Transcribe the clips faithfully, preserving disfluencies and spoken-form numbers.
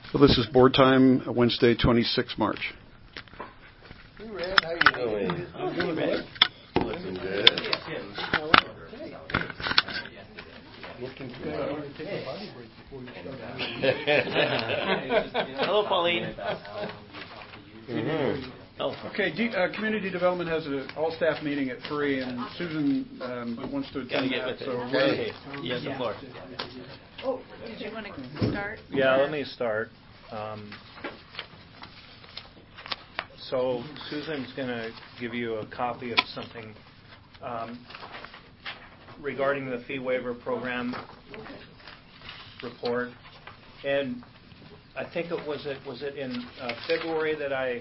So this is board time, Wednesday, twenty-sixth March. Hey, Red, how you doing? I'm doing good. Looking good. Looking good. Hello, Pauline. Mm-hmm. Oh. Okay, D, uh, Community Development has an all-staff meeting at three, and Susan um, wants to attend Gotta get that. with it. So Okay. You have the floor. Oh, did you want to start? Yeah, let me start. Um, so Susan's going to give you a copy of something um, regarding the fee waiver program report, and I think it was it was it in uh, February that I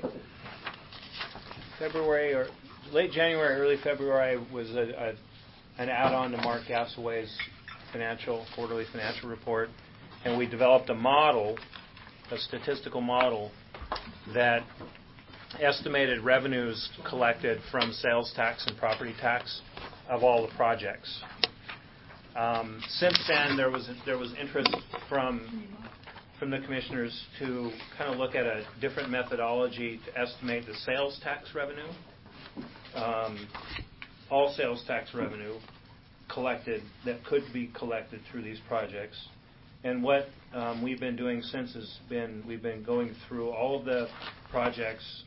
February or late January, early February was a, a, an add-on to Mark Gassaway's financial quarterly financial report, and we developed a model, a statistical model that estimated revenues collected from sales tax and property tax of all the projects. Um, since then, there was there was interest from from the commissioners to kind of look at a different methodology to estimate the sales tax revenue, um, all sales tax revenue collected that could be collected through these projects. And what um, we've been doing since has been we've been going through all of the projects,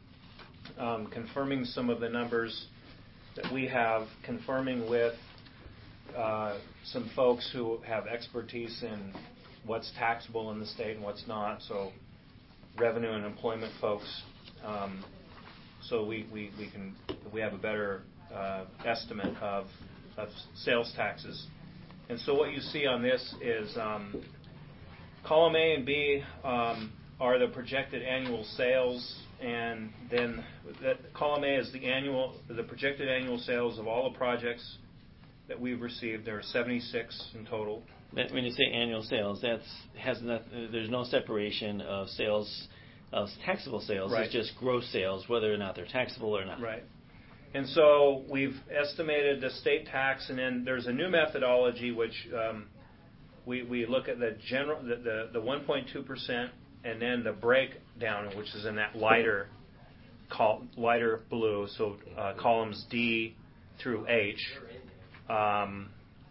um, confirming some of the numbers that we have, confirming with uh, some folks who have expertise in what's taxable in the state and what's not, so revenue and employment folks, um, so we, we, we can we have a better uh, estimate of, of sales taxes. And so what you see on this is um, column A and B um, are the projected annual sales, and then that column A is the annual the projected annual sales of all the projects that we've received. There are seventy-six in total. When you say annual sales, that's has not, there's no separation of sales of taxable sales. Right. It's just gross sales, whether or not they're taxable or not. Right. And so we've estimated the state tax, and then there's a new methodology which um, we we look at the general the the, the one point two percent, and then the breakdown, which is in that lighter col- lighter blue. So uh, columns D through H. Um,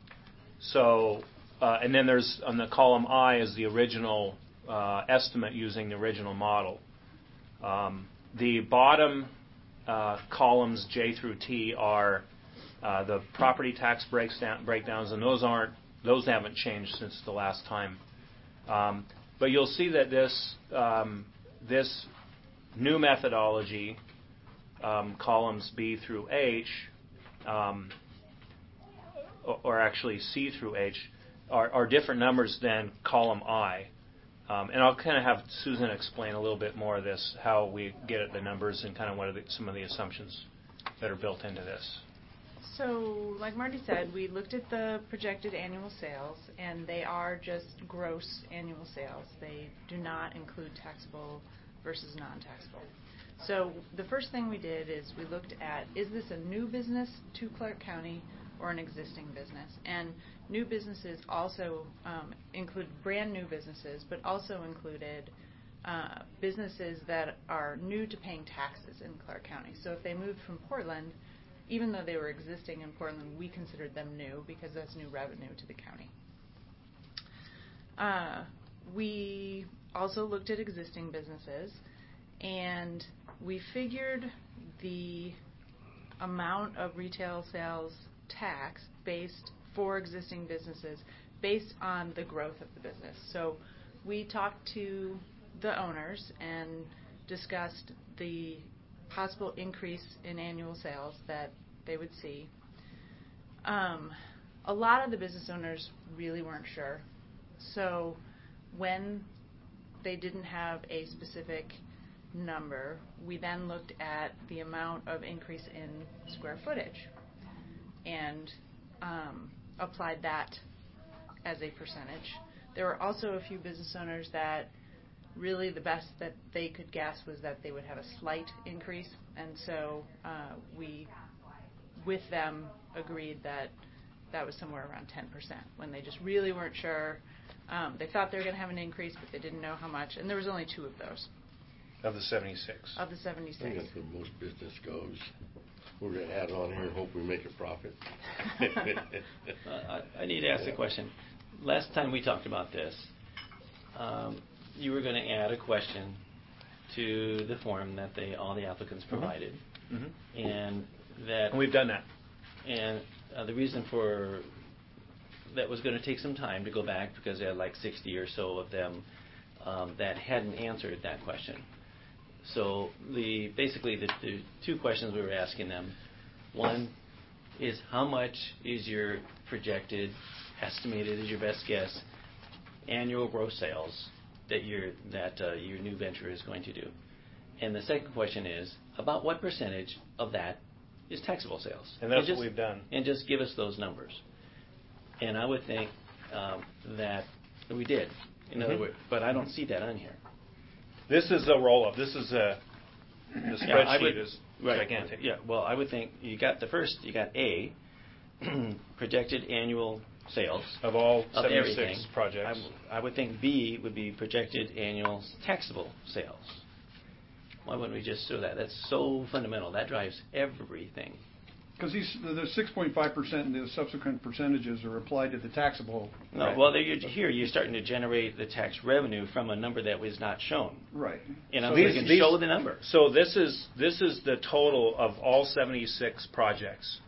so. Uh, and then there's on the column I is the original uh, estimate using the original model. Um, the bottom uh, columns J through T are uh, the property tax breaks down, breakdowns, and those aren't those haven't changed since the last time. Um, but you'll see that this um, this new methodology, um, columns B through H, um, or, or actually C through H. Are, are different numbers than column I. Um, and I'll kind of have Susan explain a little bit more of this, how we get at the numbers and kind of what are the, some of the assumptions that are built into this. So, like Marty said, we looked at the projected annual sales, and they are just gross annual sales. They do not include taxable versus non-taxable. So the first thing we did is we looked at, is this a new business to Clark County or an existing business? And new businesses also um, include brand new businesses, but also included uh, businesses that are new to paying taxes in Clark County. So if they moved from Portland, even though they were existing in Portland, we considered them new because that's new revenue to the county. Uh, we also looked at existing businesses, and we figured the amount of retail sales tax based for existing businesses based on the growth of the business. So we talked to the owners and discussed the possible increase in annual sales that they would see. Um, a lot of the business owners really weren't sure. So when they didn't have a specific number, we then looked at the amount of increase in square footage and um, applied that as a percentage. There were also a few business owners that really the best that they could guess was that they would have a slight increase, and so uh, we, with them, agreed that that was somewhere around ten percent when they just really weren't sure. Um, they thought they were going to have an increase, but they didn't know how much, and there was only two of those Of the seventy-six. of the I think seventy-six. that's where most business goes. We're gonna add on here and hope we make a profit. Uh, I, I need to ask a question. Last time we talked about this, um, you were going to add a question to the form that they all the applicants provided, Mm-hmm. and that And we've done that. and uh, the reason for that was going to take some time to go back because they had like sixty or so of them um, that hadn't answered that question. So the basically the, the two questions we were asking them, one is how much is your projected, estimated is your best guess, annual gross sales that your that uh, your new venture is going to do, and the second question is about what percentage of that is taxable sales. And that's just, what we've done. And just give us those numbers. And I would think um, that we did. In other Mhm. words, but I don't see that on here. This is a roll-up. This is a, the Yeah, I spreadsheet would- is right. gigantic. Yeah, well, I would think you got the first, you got A, projected annual sales Of all of seventy-six everything. projects. I, w- I would think B would be projected annual taxable sales. Why wouldn't we just do that? That's so fundamental. That drives everything. Because these, the six point five percent and the subsequent percentages are applied to the taxable. No, well, there you, here you're starting to generate the tax revenue from a number that was not shown. Right. And I'm So going these- to these- show the number. So this is this is the total of all seventy-six projects.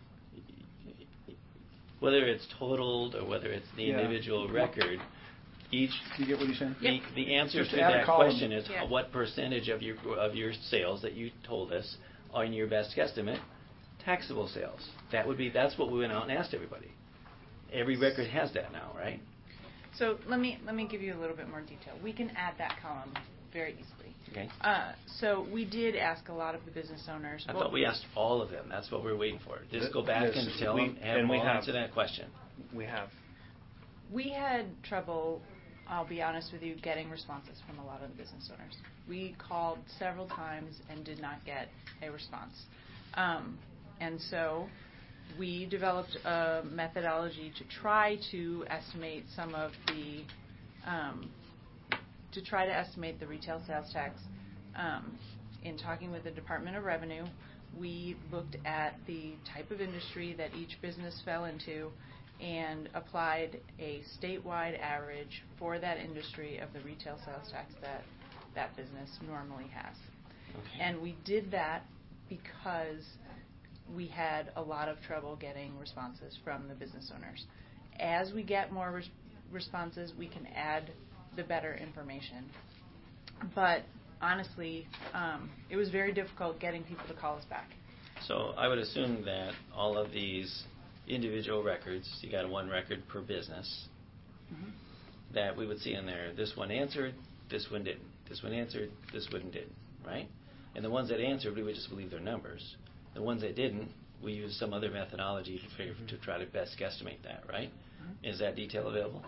Whether it's totaled or whether it's the Yeah. individual record, each You get what he's saying? the, the answer Just to add a that column. question is Yeah. what percentage of your of your sales that you told us are in your best guesstimate taxable sales. That would be that's what we went out and asked everybody. Every record has that now, right? So let me let me give you a little bit more detail. We can add that column very easily. Okay. Uh, so we did ask a lot of the business owners. I well, thought we asked all of them. That's what we're waiting for. Just Th- go back yes, and tell we- them, have and them we all have. answer that question. We have. We had trouble, I'll be honest with you, getting responses from a lot of the business owners. We called several times and did not get a response. Um, and so we developed a methodology to try to estimate some of the, um, to try to estimate the retail sales tax. Um, in talking with the Department of Revenue, we looked at the type of industry that each business fell into and applied a statewide average for that industry of the retail sales tax that that business normally has. Okay. And we did that because we had a lot of trouble getting responses from the business owners. As we get more res- responses, we can add the better information. But honestly, um, it was very difficult getting people to call us back. So I would assume that all of these individual records, you got one record per business, Mm-hmm. that we would see in there, this one answered, this one didn't. This one answered, this one didn't, right? And the ones that answered, we would just believe their numbers. The ones that didn't, we use some other methodology to figure, to try to best guesstimate that, right? Mm-hmm. Is that detail available?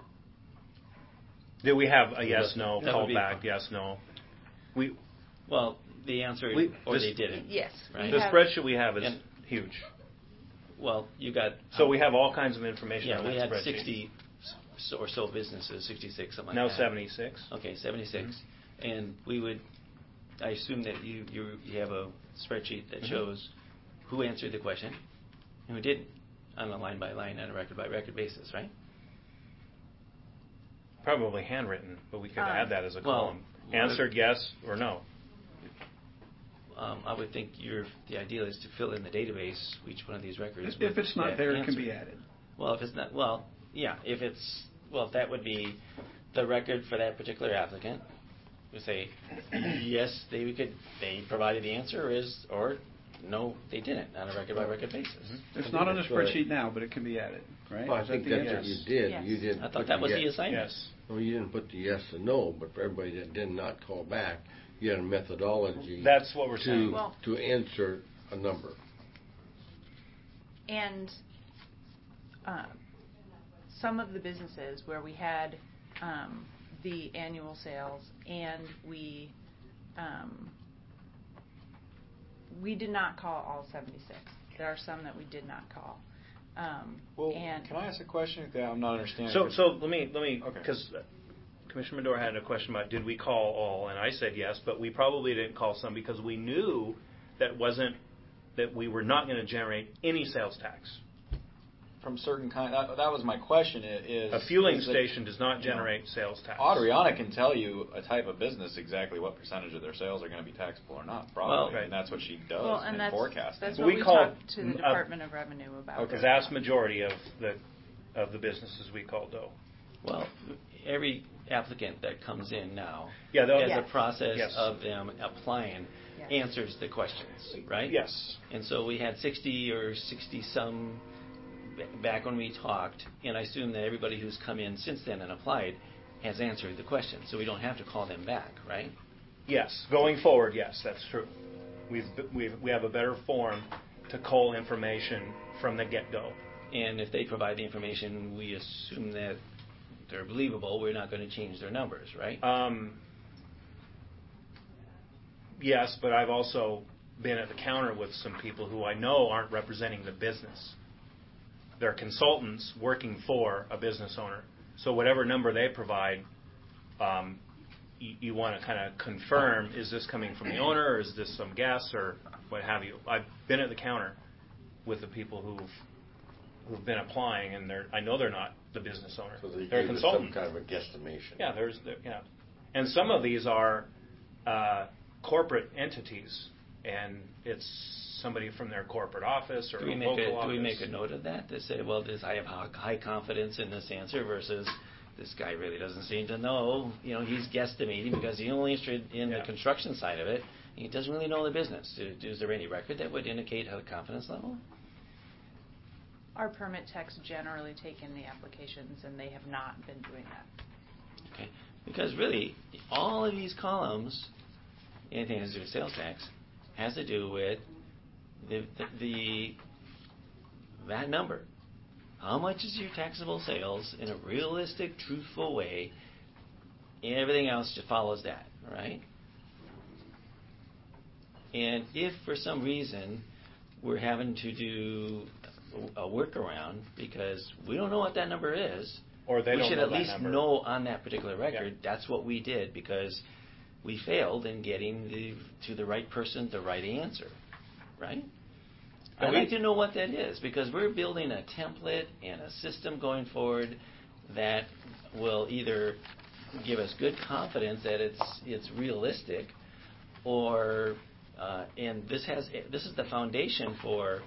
Do we have a yes, no, That would call be back, fine. yes, no? We Well, they answered We- or this- they didn't. Yes, we Right? The have- spreadsheet we have is And- huge. Well, you got. So we have all kinds of information Yeah, on we that had spreadsheet. sixty s- or so businesses, sixty-six, something like Now that. seventy-six. Okay, seventy-six. Mm-hmm. And we would, I assume that you, you you have a spreadsheet that Mhm. shows who answered the question and who didn't on a line-by-line and a record-by-record basis, right? Probably handwritten, but we could Um, add that as a well, column. Answered yes or no. Um, I would think your the ideal is to fill in the database each one of these records. If with it's not that there, it can answer. be added. Well, if it's not, well, yeah, if it's, well, if that would be the record for that particular applicant, we say, yes, they could, they provided the answer, or is, or no, they didn't, on a record-by-record basis. It's not on the that's right. spreadsheet now, but it can be added, right? Well, I Is that think the that's what answer? you did. Yes. You didn't I thought put that was the yes. assignment. Yes. No, you didn't put the yes and no, but for everybody that did not call back, you had a methodology. That's what we're to, saying. Well- to insert a number. And uh, some of the businesses where we had um, the annual sales and we um, we did not call all seventy-six. There are some that we did not call. Um, Well, and can I ask a question? Okay, I'm not understanding. So, so let me, let me, Okay. because Commissioner Medora had a question about did we call all, and I said yes, but we probably didn't call some because we knew that wasn't that we were not going to generate any sales tax. From certain kind, that, that was my question. i- Is A fueling is it- station does not generate sales tax. Adriana can tell you a type of business exactly what percentage of their sales are going to be taxable or not, probably, Well, right. and that's what she does Well, and in that's, forecasting. that's We what we call- talked to the uh, Department of Revenue about. The vast majority of the of the businesses we called though. Well, every applicant that comes in now, Yeah, they'll- as Yes. a process Yes. of them applying, Yes. answers the questions, right? Yes. And so we had sixty or sixty-some back when we talked, and I assume that everybody who's come in since then and applied has answered the question, so we don't have to call them back, right? Yes. Going forward, yes, that's true. We've we've we have a better form to cull information from the get-go. And if they provide the information, we assume that they're believable, we're not going to change their numbers, right? Um, yes, but I've also been at the counter with some people who I know aren't representing the business. They're consultants working for a business owner. So whatever number they provide, um, you, you want to kind of confirm, is this coming from the owner, or is this some guess, or what have you. I've been at the counter with the people who've who've been applying, and they're I know they're not the business owner. So they they're a gave us some consultant. kind of a guesstimation. Yeah, there's there, yeah, and some of these are uh, corporate entities, and it's somebody from their corporate office or Do we a make local a, office. do we make a note of that to say, well, this I have hi- high confidence in this answer versus this guy really doesn't seem to know. You know, he's guesstimating because he's only interested in Yeah. the construction side of it. He doesn't really know the business. Do- Is there any record that would indicate how the confidence level? Our permit techs generally take in the applications, and they have not been doing that. Okay, because really, all of these columns, anything to do with sales tax, has to do with the, the, the that number. How much is your taxable sales in a realistic, truthful way? And everything else just follows that, right? And if for some reason we're having to do a workaround because we don't know what that number is, Or they we don't should know at that least number. know on that particular record Yeah. that's what we did because we failed in getting the, to the right person the right answer, right? And I'd we- like to know what that is because we're building a template and a system going forward that will either give us good confidence that it's it's realistic, or uh, and this has this is the foundation for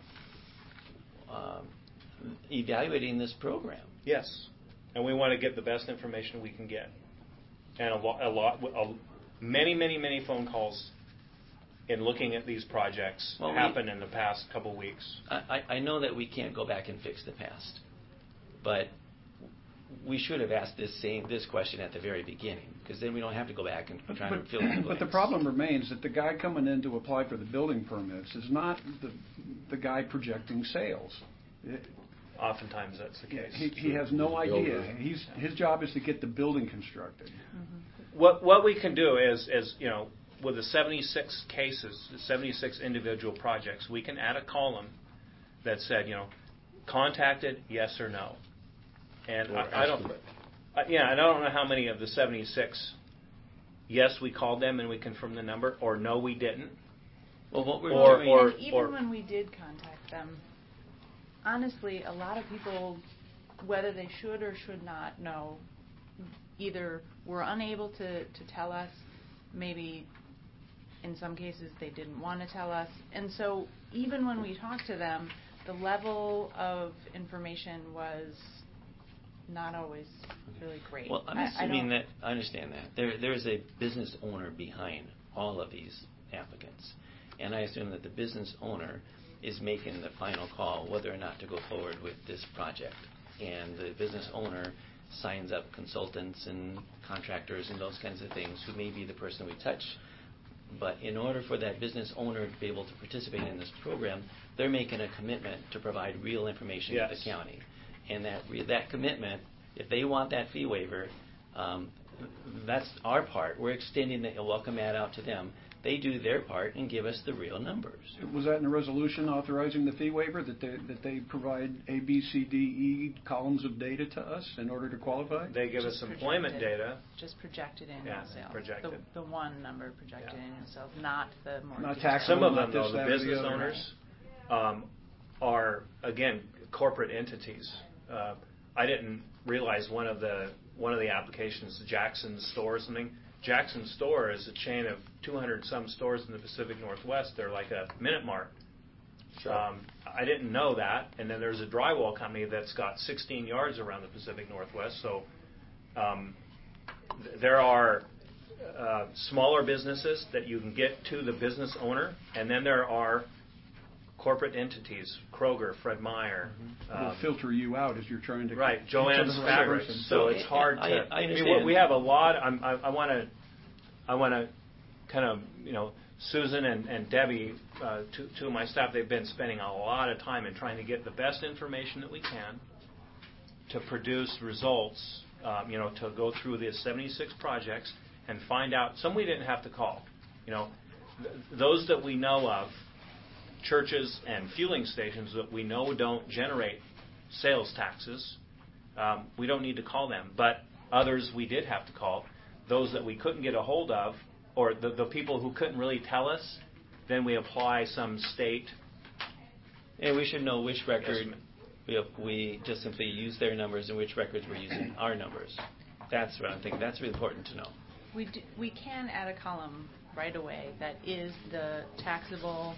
um, evaluating this program. Yes, and we want to get the best information we can get, and a lot, a lot, a, many, many, many phone calls in looking at these projects Well, we- happened in the past couple weeks. I, I I know that we can't go back and fix the past, but we should have asked this same this question at the very beginning, because then we don't have to go back and try to But, fill in the but the blanks. problem remains that the guy coming in to apply for the building permits is not the, the guy projecting sales. It- Oftentimes, that's the case. He, he has no The idea. builder. He's, his job is to get the building constructed. What what we can do is is you know with the seventy-six cases, the seventy-six individual projects, we can add a column that said you know contacted yes or no, and Or I, I don't estimate. I, yeah I don't know how many of the seventy-six yes we called them and we confirmed the number, or no we didn't. Well, what we're Or- doing, or- And even when we did contact them, honestly, a lot of people, whether they should or should not know, either were unable to, to tell us, maybe in some cases they didn't want to tell us. And so even when we talked to them, the level of information was not always really great. well, I'm I- I assuming don't- that I understand that there there is a business owner behind all of these applicants, and I assume that the business owner is making the final call whether or not to go forward with this project, and the business owner signs up consultants and contractors and those kinds of things who may be the person we touch. But in order for that business owner to be able to participate in this program, they're making a commitment to provide real information to Yes. the county. And that re- that commitment, if they want that fee waiver, um, that's our part. We're extending the welcome mat out to them. they do their part and give us the real numbers. Was that in the resolution authorizing the fee waiver, that they, that they provide A, B, C, D, E columns of data to us in order to qualify? They give Just us employment projected. data. Just projected annual Yeah, sales. projected. The, the one number projected Yeah. annual sales, not the more Not detailed. taxable. Some of not them, though, this, the that, or the business other. owners um, are, again, corporate entities. Uh, I didn't realize one of the one of the applications, Jackson Store or something. Jackson Store is a chain of two hundred some stores in the Pacific Northwest. They're like a Minute Mart. Sure. Um, I didn't know that. And then there's a drywall company that's got sixteen yards around the Pacific Northwest. So um, th- there are uh, smaller businesses that you can get to the business owner, and then there are corporate entities, Kroger, Fred Meyer. It'll um, filter you out as you're trying to Right, get to Joanne's the right Fabrics. person. So it's hard I- to. I mean, what- understand. we have a lot. I'm, I want to. I want to kind of, you know, Susan and, and Debbie, uh, two, two of my staff. They've been spending a lot of time in trying to get the best information that we can to produce results. Um, you know, to go through the seventy-six projects and find out. Some we didn't have to call. You know, th- those that we know of. Churches and fueling stations that we know don't generate sales taxes, um, we don't need to call them. But others we did have to call. Those that we couldn't get a hold of, or the, the people who couldn't really tell us, then we apply some state. And we should know which record estimate. we, we just simply use their numbers and which records we're using our numbers. That's what I'm thinking. That's really important to know. We, do, we can add a column right away that is the taxable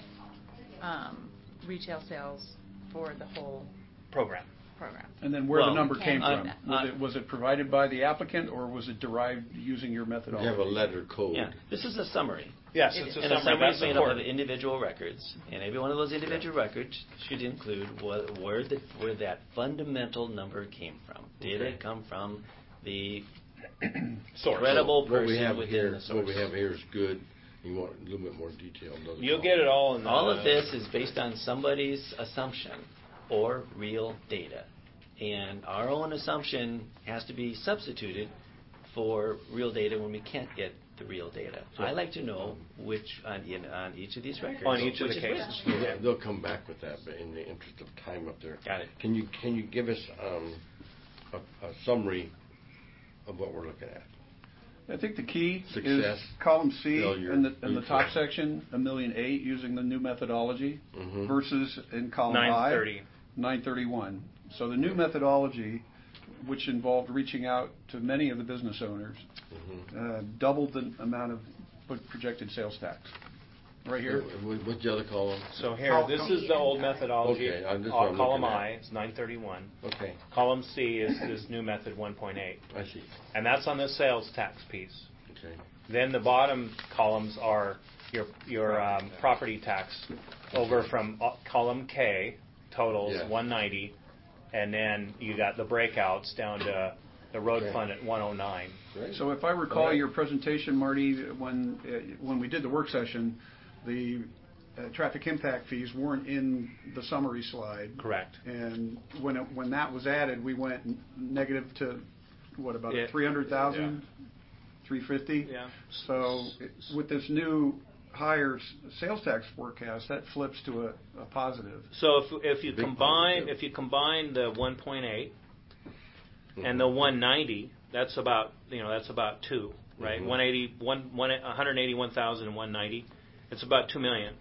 um, retail sales for the whole Program. program. And then where Well, the number can came do from. that. Was it, was it provided by the applicant, or was it derived using your You methodology? have a letter code. Yeah, this is a summary. Yes, It it's is. a And a summary. summary That's is made up of important. individual records, and every one of those individual records should include what, where, the, where that fundamental number came from. Did Okay. it come from the Source. credible What we person have within here, the source? what we have here is good. You want a little bit more detail. another You'll call. get it all in the. All of this is based on somebody's assumption or real data. And our own assumption has to be substituted for real data when we can't get the real data. I like to know which on, in, on each of these records. On each of which the is cases. which. Well, they'll- They'll come back with that, but in the interest of time up there. Got it. Can you, can you give us um, a, a summary of what we're looking at? I think the key Success, is column C failure, in the, in the top neutral. section, a million eight using the new methodology Mhm. versus in column nine I, thirty. nine thirty-one. So the new methodology, which involved reaching out to many of the business owners, Mhm. uh, doubled the amount of projected sales tax. Right here. What- What's the other column? So here, Column this C is the old and I. methodology. Okay, I'm- this is Uh, what I'm column looking I at. is nine thirty-one. Okay, Column C is this new method one point eight. I see. And that's on the sales tax piece. Okay. Then the bottom columns are your your um, property tax over from uh, column K, totals Yes. one ninety, and then you got the breakouts down to the road Okay. fund at one oh nine. Great. So if I recall All right. your presentation, Marty, when, uh, when we did the work session, the uh, traffic impact fees weren't in the summary slide. Correct. And when, it- when that was added, we went n- negative to, what, about Yeah. three hundred thousand? three fifty? Yeah. So it- with this new higher s- sales tax forecast, that flips to a, a positive. So if if you Big combine positive. if you combine the one point eight Mhm. and the one ninety, that's about you know that's about two, right? Mhm. one eighty, one, one, one hundred eighty-one thousand and one ninety, it's about two million.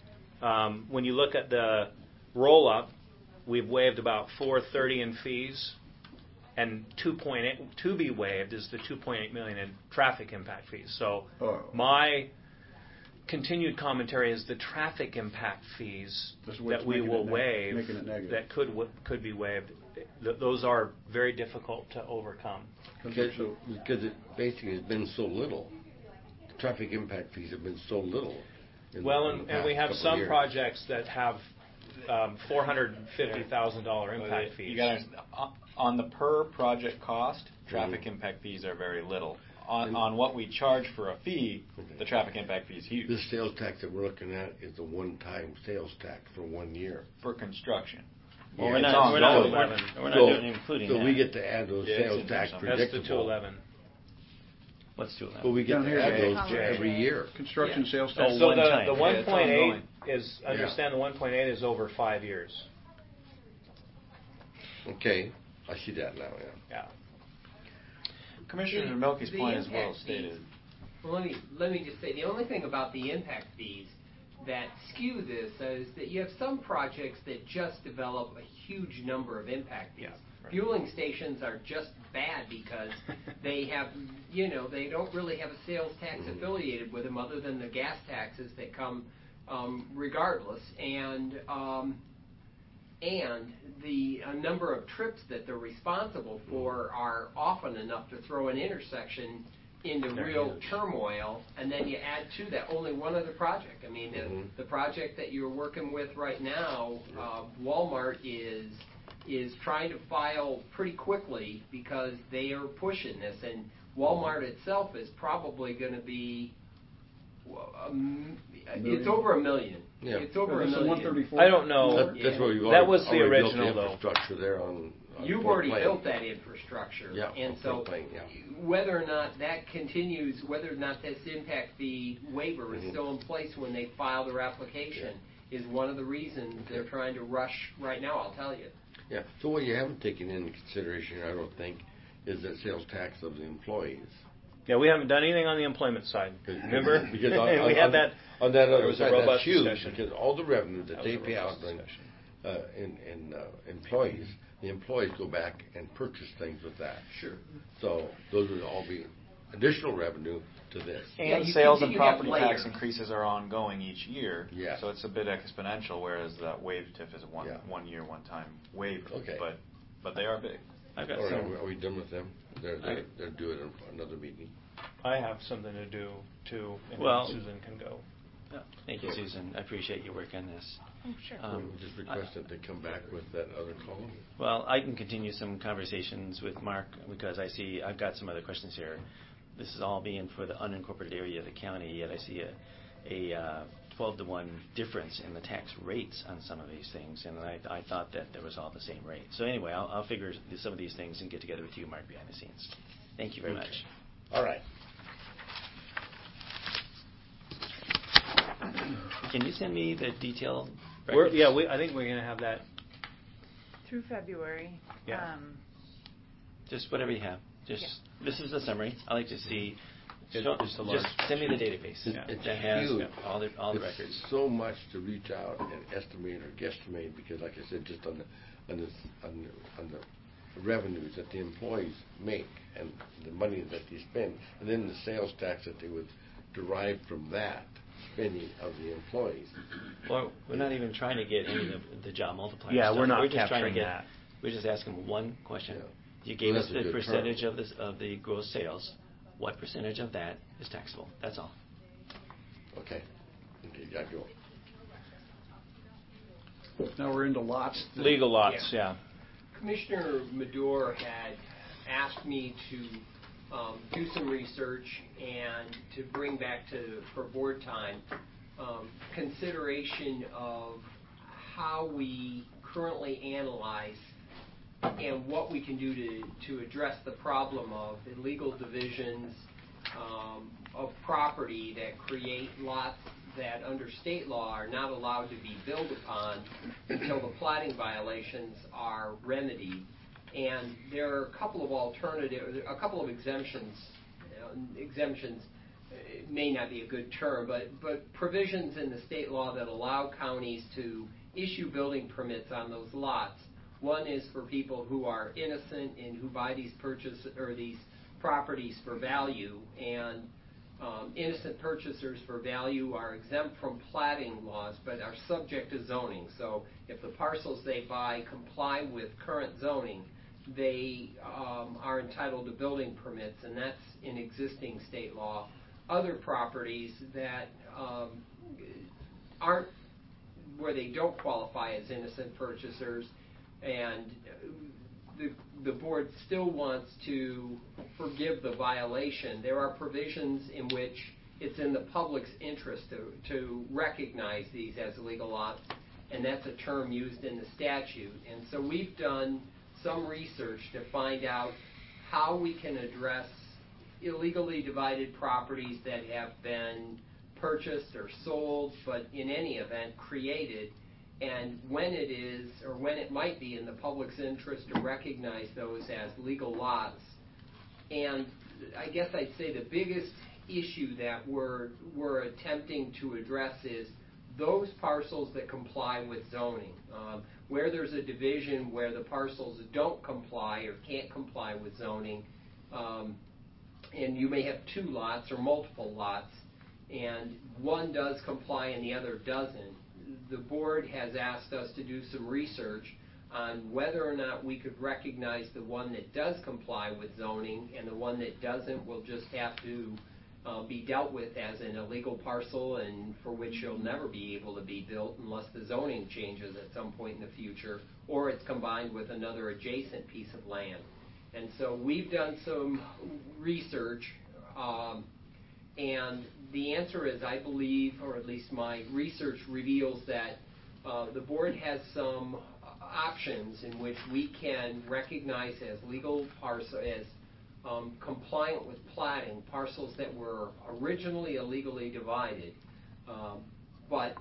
Um, when you look at the roll up, we've waived about four thirty in fees, and two point eight to be waived is the two point eight million in traffic impact fees. So Oh. my continued commentary is the traffic impact fees That's what's that we making will it neg- waive making it negative. that could w- could be waived. Th- those are very difficult to overcome. Because, because it basically has been so little. The traffic impact fees have been so little. in the- Well, in and, the and we past have couple some years. projects that have um, four hundred fifty thousand dollar impact fees. You got on the per project cost, traffic Mhm. impact fees are very little. On And- on what we charge for a fee, Okay. the traffic impact fee is huge This sales tax that we're looking at is the one-time sales tax for one year. for construction. Well, Yeah, we're it's not, we're not, ongoing. we're, we're not So- doing, including So that. we get to add those Yeah, it's sales in tax there That's the two predictable. eleven. What's two But eleven? we get Down to here, add Jay. those Jay. every year. Construction Yeah. sales Oh, tax. So one the, time. the Yeah, one it's point eight ongoing. is, Yeah. understand the one point eight is over five years. Okay, I see that now, yeah. Yeah. Commissioner The- Milky's the point is well impact stated. fees. Well, let me, let me just say, the only thing about the impact fees that skew this is that you have some projects that just develop a huge number of impact fees. Yeah, right. Fueling stations are just bad because they have, you know, they don't really have a sales tax Mhm. affiliated with them other than the gas taxes that come um, regardless. And um, and the a number of trips that they're responsible for are often enough to throw an intersection into They're real huge. turmoil, and then you add to that only one other project. I mean, the, Mhm. the project that you're working with right now, uh, Walmart is is trying to file pretty quickly because they are pushing this, and Walmart itself is probably going to be, um, it's Million. over a million. Yeah. It's over a This is million. one thirty-four. I don't know. That- That's where you've That already, was the already built original, the though. infrastructure there on. on You've Fort already Plain. built that infrastructure. Yeah, And on so Fort Plain, yeah. whether or not that continues, whether or not this impact fee waiver is Mhm. still in place when they file their application is one of the reasons they're Yeah. trying to rush right now, I'll tell you. Yeah, so what you haven't taken into consideration, I don't think, is the sales tax of the employees. Yeah, we haven't done anything on the employment side. Remember? Because on, on, we had on- that. on that there other was a side, that's robust huge, discussion. because all the revenue that That they was a pay out robust in, discussion. uh, in, in uh, employees, the employees go back and purchase things with that. Sure. So those would all be additional revenue to this. Yeah, And you sales and continue to have property tax layers. increases are ongoing each year. Yes. So it's a bit exponential, whereas that wave T I F is a one, Yeah. one year, one time wave. Okay. But, but they are big. I've got All right, some. are we done with them? They're, they're, Okay. they're due at another meeting. I have something to do too, and Well- then Susan can go. Yeah. Thank you, Susan. I appreciate your work on this. Oh, sure. So Um, we just request that they come back with that other column. Well, I can continue some conversations with Mark because I see I've got some other questions here. This is all being for the unincorporated area of the county, yet I see a, a uh, twelve to one difference in the tax rates on some of these things, and I, I thought that there was all the same rate. So anyway, I'll, I'll figure some of these things and get together with you, Mark, behind the scenes. Thank you very Okay. much. All right. Can you send me the detailed We're, records? yeah, we, I think we're going to have that. Through February. Yeah. Um, Just whatever you have. Just Yeah. This is a summary. I like to see. It's show- just a large- just send me the database It- it's that has huge. all the all the It's records. so much to reach out and estimate or guesstimate because, like I said, just on the on the on the, on the revenues that the employees make and the money that they spend, and then the sales tax that they would derive from that spending of the employees. Well, we're not even trying to get any of the job multiplier Yeah, stuff. we're not just trying to capturing get, that. We're just asking one question. Yeah. You gave Well, us that's a the good percentage term. of this of the gross sales. What percentage of that is taxable? That's all. Okay. Okay, got go. Now we're into lots. that- Legal lots, Yeah. yeah. Commissioner Madore had asked me to um, do some research and to bring back to, for board time, um, consideration of how we currently analyze and what we can do to, to address the problem of illegal divisions um, of property that create lots that under state law are not allowed to be built upon until the platting violations are remedied. And there are a couple of alternative, a couple of exemptions. Uh, exemptions uh, may not be a good term, but but provisions in the state law that allow counties to issue building permits on those lots. One is for people who are innocent and who buy these purchase or these properties for value, and um, innocent purchasers for value are exempt from platting laws, but are subject to zoning. So if the parcels they buy comply with current zoning, they um, are entitled to building permits, and that's in existing state law. Other properties that um, aren't, where they don't qualify as innocent purchasers, and the, the board still wants to forgive the violation, there are provisions in which it's in the public's interest to, to recognize these as illegal lots, and that's a term used in the statute. And so we've done some research to find out how we can address illegally divided properties that have been purchased or sold, but in any event created, and when it is, or when it might be in the public's interest to recognize those as legal lots. And I guess I'd say the biggest issue that we're, we're attempting to address is those parcels that comply with zoning. Um, where there's a division where the parcels don't comply or can't comply with zoning, um, and you may have two lots or multiple lots, and one does comply and the other doesn't, the board has asked us to do some research on whether or not we could recognize the one that does comply with zoning, and the one that doesn't will just have to uh, be dealt with as an illegal parcel, and for which you'll never be able to be built unless the zoning changes at some point in the future, or it's combined with another adjacent piece of land. And so we've done some research, um, and the answer is, I believe, or at least my research reveals that uh, the board has some options in which we can recognize as legal parcel, as um, compliant with platting, parcels that were originally illegally divided, um, but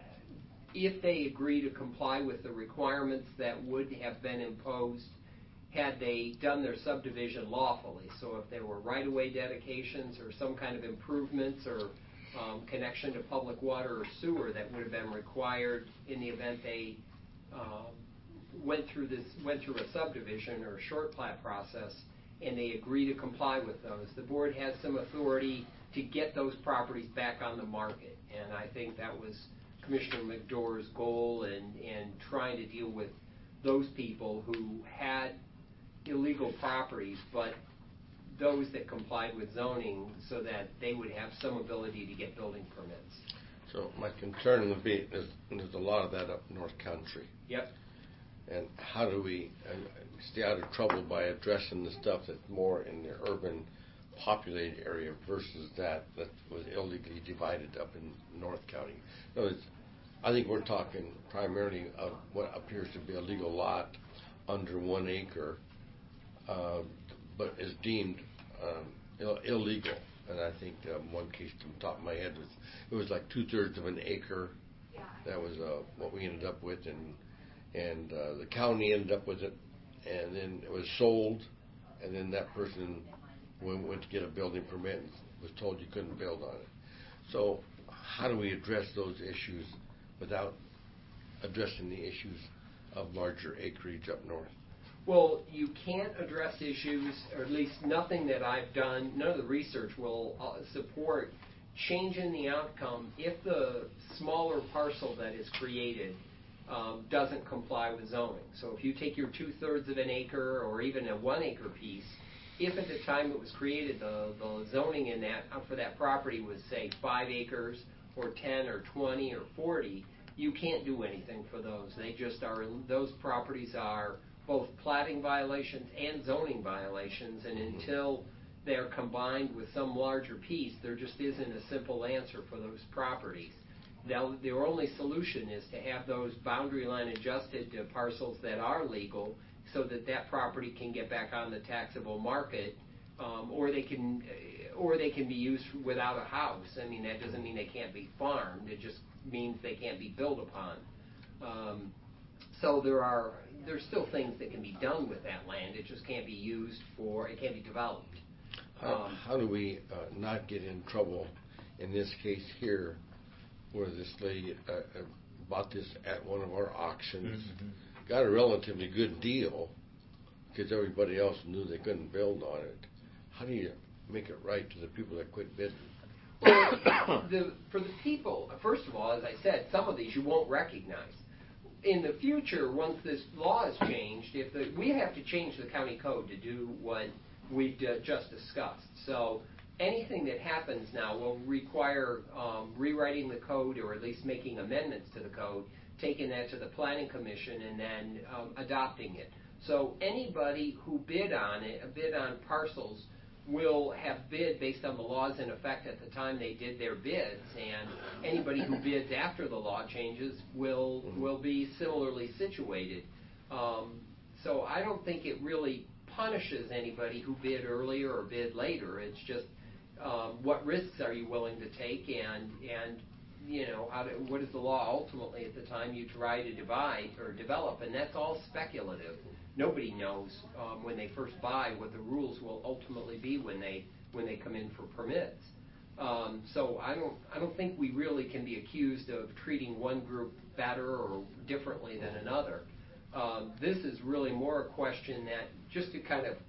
if they agree to comply with the requirements that would have been imposed had they done their subdivision lawfully. So if there were right-of-way dedications or some kind of improvements or um, connection to public water or sewer that would have been required in the event they um, went through this, went through a subdivision or a short plat process, and they agree to comply with those, the board has some authority to get those properties back on the market. And I think that was Commissioner McDore's goal in, in trying to deal with those people who had illegal properties, but those that complied with zoning, so that they would have some ability to get building permits. So my concern would be, there's, there's a lot of that up North Country. Yep. And how do we uh, stay out of trouble by addressing the stuff that's more in the urban populated area versus that that was illegally divided up in North County? In other words, I think we're talking primarily of what appears to be a legal lot under one acre, uh, but is deemed um, Ill- illegal. And I think um, one case from the top of my head was it was like two thirds of an acre. That was uh, what we ended up with, and and uh, the county ended up with it, and then it was sold, and then that person went, went to get a building permit and was told you couldn't build on it. So how do we address those issues without addressing the issues of larger acreage up north? Well, you can't address issues, or at least nothing that I've done, none of the research will uh, support changing the outcome if the smaller parcel that is created um, doesn't comply with zoning. So if you take your two-thirds of an acre or even a one-acre piece, if at the time it was created the, the zoning in that uh, for that property was, say, five acres or ten or twenty or forty, you can't do anything for those. They just are, those properties are both platting violations and zoning violations, and until they're combined with some larger piece, there just isn't a simple answer for those properties. Now, their only solution is to have those boundary line adjusted to parcels that are legal, so that that property can get back on the taxable market, um, or they can, or they can be used without a house. I mean, that doesn't mean they can't be farmed. It just means they can't be built upon. Um, so there are there's still things that can be done with that land. It just can't be used for. It can't be developed. How, Um, how do we uh, not get in trouble in this case here, where this lady uh, uh, bought this at one of our auctions, Mm-hmm. got a relatively good deal because everybody else knew they couldn't build on it? How do you make it right to the people that quit bidding? Well, the, for the people, first of all, as I said, some of these you won't recognize. In the future, once this law is changed, if the, we have to change the county code to do what we've uh, just discussed. So anything that happens now will require um, rewriting the code, or at least making amendments to the code, taking that to the planning commission, and then um, adopting it. So anybody who bid on it, bid on parcels, will have bid based on the laws in effect at the time they did their bids, and anybody who bids after the law changes will will be similarly situated. Um, so I don't think it really punishes anybody who bid earlier or bid later. It's just um, what risks are you willing to take, and and you know how to, what is the law ultimately at the time you try to divide or develop, and that's all speculative. Nobody knows um, when they first buy what the rules will ultimately be when they when they come in for permits. Um, so I don't I don't think we really can be accused of treating one group better or differently than another. Um, this is really more a question that, just to kind of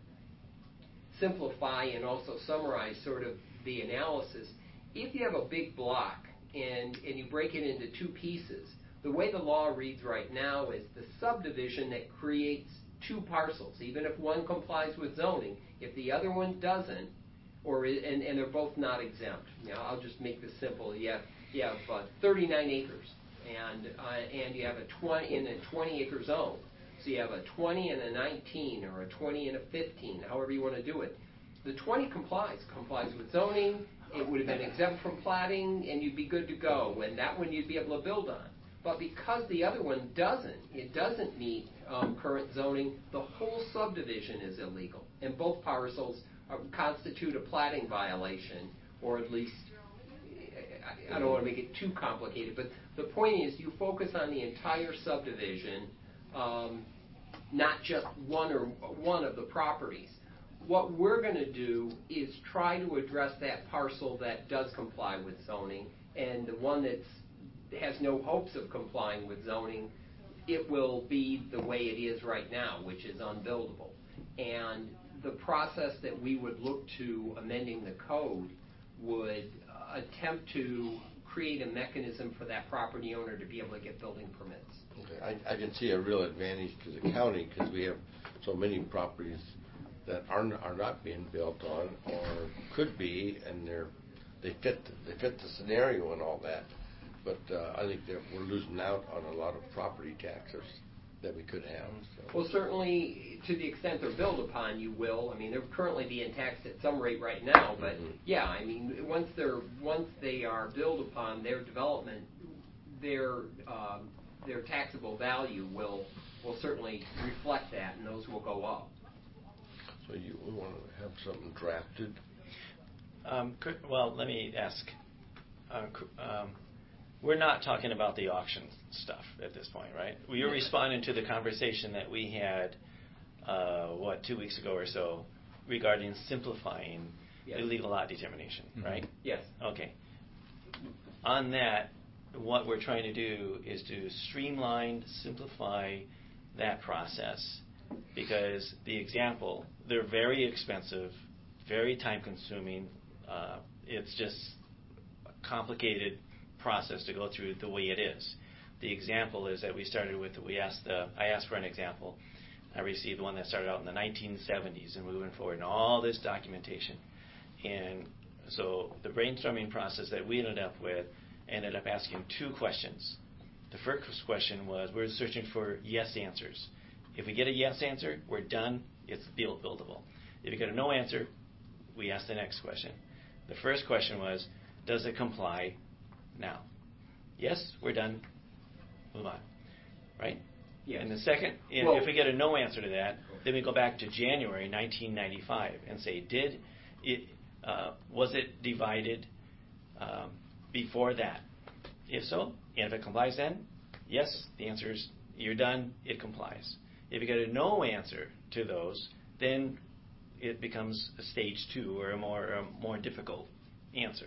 simplify and also summarize sort of the analysis, if you have a big block and, and you break it into two pieces, the way the law reads right now is the subdivision that creates two parcels, even if one complies with zoning, if the other one doesn't, or and, and they're both not exempt. You know, I'll just make this simple. You have, you have uh, thirty-nine acres, and uh, and you have a twenty in a twenty acre zone. So you have a twenty and a nineteen, or a twenty and a fifteen, however you want to do it. The twenty complies, complies with zoning. It would have been exempt from platting, and you'd be good to go. And that one you'd be able to build on. But because the other one doesn't, it doesn't meet um, current zoning, the whole subdivision is illegal, and both parcels uh, constitute a platting violation, or at least, I, I don't want to make it too complicated, but the point is you focus on the entire subdivision, um, not just one or one of the properties. What we're going to do is try to address that parcel that does comply with zoning, and the one that's has no hopes of complying with zoning, it will be the way it is right now, which is unbuildable. And the process that we would look to amending the code would uh, attempt to create a mechanism for that property owner to be able to get building permits. Okay. I, I can see a real advantage to the county because we have so many properties that are are not being built on or could be, and they're they fit they fit the scenario and all that. But uh, I think that we're losing out on a lot of property taxes that we could have. So. Well, certainly, to the extent they're built upon, you will. I mean, they're currently being taxed at some rate right now, but mm-hmm. yeah, I mean, once they're once they are built upon, their development, their um, their taxable value will will certainly reflect that, and those will go up. So you want to have something drafted? Um, could, well, let me ask. Uh, um, We're not talking about the auction stuff at this point, right? You're responding to the conversation that we had, uh, what, two weeks ago or so, regarding simplifying yes. illegal lot determination, mm-hmm. right? Yes. Okay. On that, what we're trying to do is to streamline, simplify that process, because the example, they're very expensive, very time-consuming. Uh, it's just complicated process to go through the way it is. The example is that we started with, we asked the, I asked for an example. I received one that started out in the nineteen seventies and moving forward, and all this documentation. And so the brainstorming process that we ended up with ended up asking two questions. The first question was, we're searching for yes answers. If we get a yes answer, we're done, it's build buildable. If you get a no answer, we ask the next question. The first question was, does it comply now? Yes, we're done. Move on. Right? Yes. And the second, and well, if we get a no answer to that, then we go back to January nineteen ninety-five and say, did it, uh, was it divided um, before that? If so, and if it complies then, yes, the answer is you're done, it complies. If you get a no answer to those, then it becomes a stage two or a more, a more difficult answer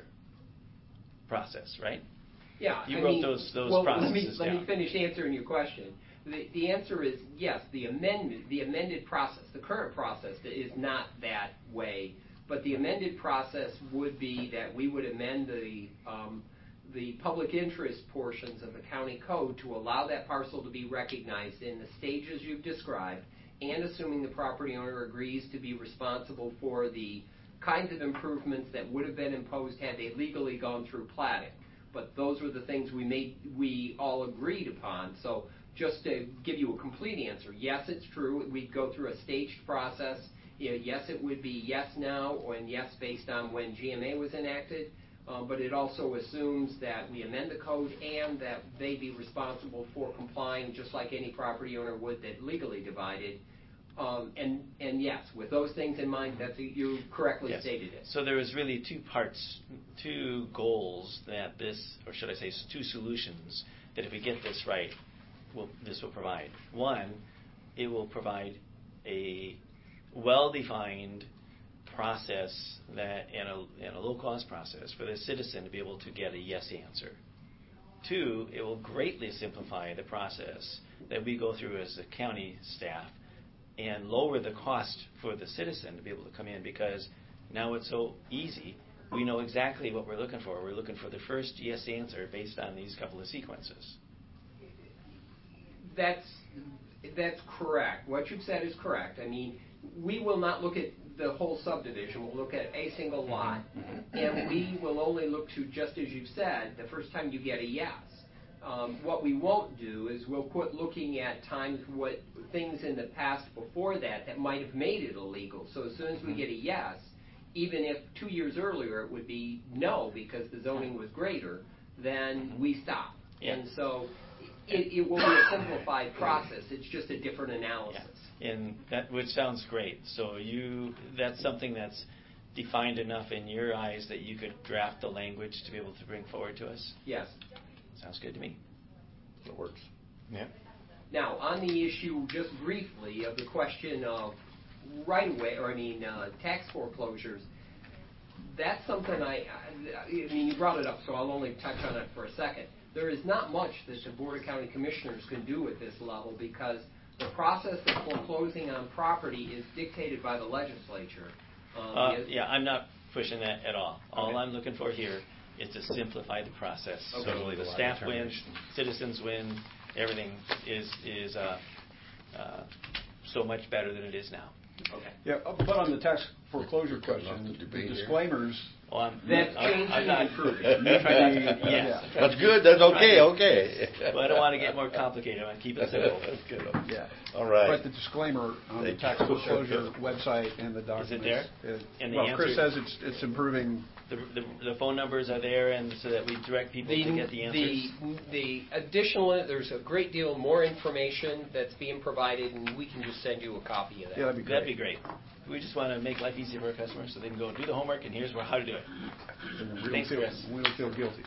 process, right? Yeah, you I wrote mean, those those well, processes let me, down. Let me finish answering your question. The, the answer is yes. The amendment, the amended process, the current process is not that way, but the amended process would be that we would amend the um, the public interest portions of the county code to allow that parcel to be recognized in the stages you've described, and assuming the property owner agrees to be responsible for the kinds of improvements that would have been imposed had they legally gone through platting. But those were the things we made, we all agreed upon. So just to give you a complete answer, yes, it's true. We'd go through a staged process. You know, yes, it would be yes now, and yes based on when G M A was enacted. Um, but it also assumes that we amend the code and that they be responsible for complying just like any property owner would that legally divided. Um, and, and yes, with those things in mind, that's, you correctly Yes. stated it. So there was really two parts, two goals that this, or should I say, two solutions that if we get this right, will this will provide. One, it will provide a well-defined process that and a, and a low-cost process for the citizen to be able to get a yes answer. Two, it will greatly simplify the process that we go through as a county staff and lower the cost for the citizen to be able to come in, because now it's so easy. We know exactly what we're looking for. We're looking for the first yes answer based on these couple of sequences. That's that's correct. What you've said is correct. I mean, we will not look at the whole subdivision. We'll look at a single lot, and we will only look to, just as you've said, the first time you get a yes. Um, what we won't do is we'll quit looking at times what things in the past before that that might have made it illegal. So as soon as we get a yes, even if two years earlier it would be no because the zoning was greater, then we stop. Yeah. And so it, it will be a simplified process. It's just a different analysis. Yeah. And that, which sounds great. So you, that's something that's defined enough in your eyes that you could draft the language to be able to bring forward to us? Yes. Sounds good to me. It works. Yeah. Now, on the issue, just briefly, of the question of right-of-way, or I mean, uh, tax foreclosures, that's something I, I, I mean, you brought it up, so I'll only touch on it for a second. There is not much that the Board of County Commissioners can do at this level because the process of foreclosing on property is dictated by the legislature. Um, Uh, is- yeah, I'm not pushing that at all. All Okay. I'm looking for here is to simplify the process. Okay. So the staff wins, citizens win, everything is is uh, uh, so much better than it is now. Okay. Yeah, uh, but on the tax foreclosure We're cutting off question, the the debate here. disclaimers, Well, I'm, That's I'm, changing I'm not and improving. Need to trying be- to- yes. yeah. That's good. That's okay. Okay. Well, I don't want to get more complicated. I want to keep it simple. That's good. yeah. All right. But the disclaimer on the Thank tax you. foreclosure website and the documents. it there? is- And the Well, Chris answer- says it's, it's improving. The, the, the phone numbers are there, and so that we direct people to get the answers. The, the additional, there's a great deal more information that's being provided, and we can just send you a copy of that. Yeah, that'd be great. That'd be great. We just want to make life easy for our customers so they can go do the homework, and here's where, how to do it. And then we Thanks, don't feel, Chris. we don't feel guilty.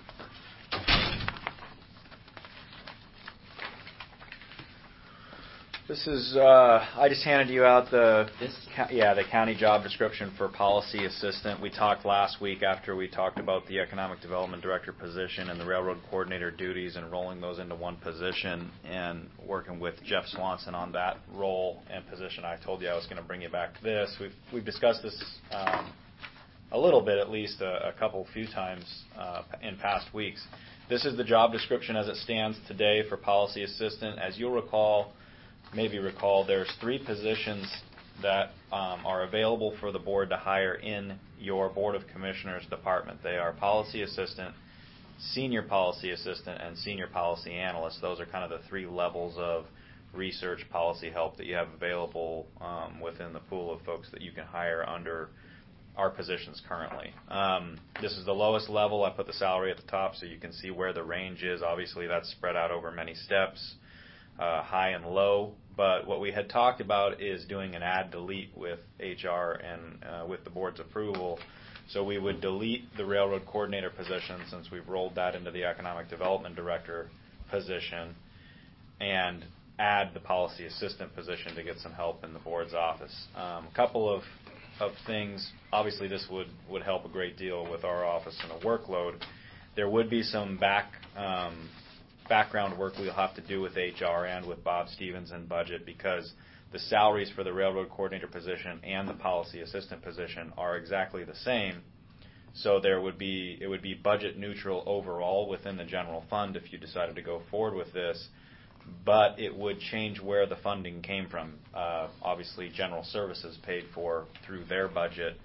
This is, uh, I just handed you out the, This? co- yeah, the county job description for policy assistant. We talked last week after we talked about the economic development director position and the railroad coordinator duties and rolling those into one position and working with Jeff Swanson on that role and position. I told you I was going to bring you back to this. We've, we've discussed this um, a little bit, at least a, a couple, few times uh, in past weeks. This is the job description as it stands today for policy assistant. As you'll recall, maybe recall, there's three positions that um, are available for the board to hire in your Board of Commissioners department. They are policy assistant, senior policy assistant, and senior policy analyst. Those are kind of the three levels of research policy help that you have available um, within the pool of folks that you can hire under our positions currently. Um, this is the lowest level. I put the salary at the top so you can see where the range is. Obviously, that's spread out over many steps. Uh, high and low, but what we had talked about is doing an add delete with H R and uh, with the board's approval. So we would delete the railroad coordinator position since we've rolled that into the economic development director position and add the policy assistant position to get some help in the board's office. Um, a couple of, of things, obviously this would, would help a great deal with our office and a workload. There would be some back um, background work we'll have to do with H R and with Bob Stevens in budget because the salaries for the railroad coordinator position and the policy assistant position are exactly the same. So there would be it would be budget neutral overall within the general fund if you decided to go forward with this, but it would change where the funding came from. Uh, obviously, general services paid for through their budget,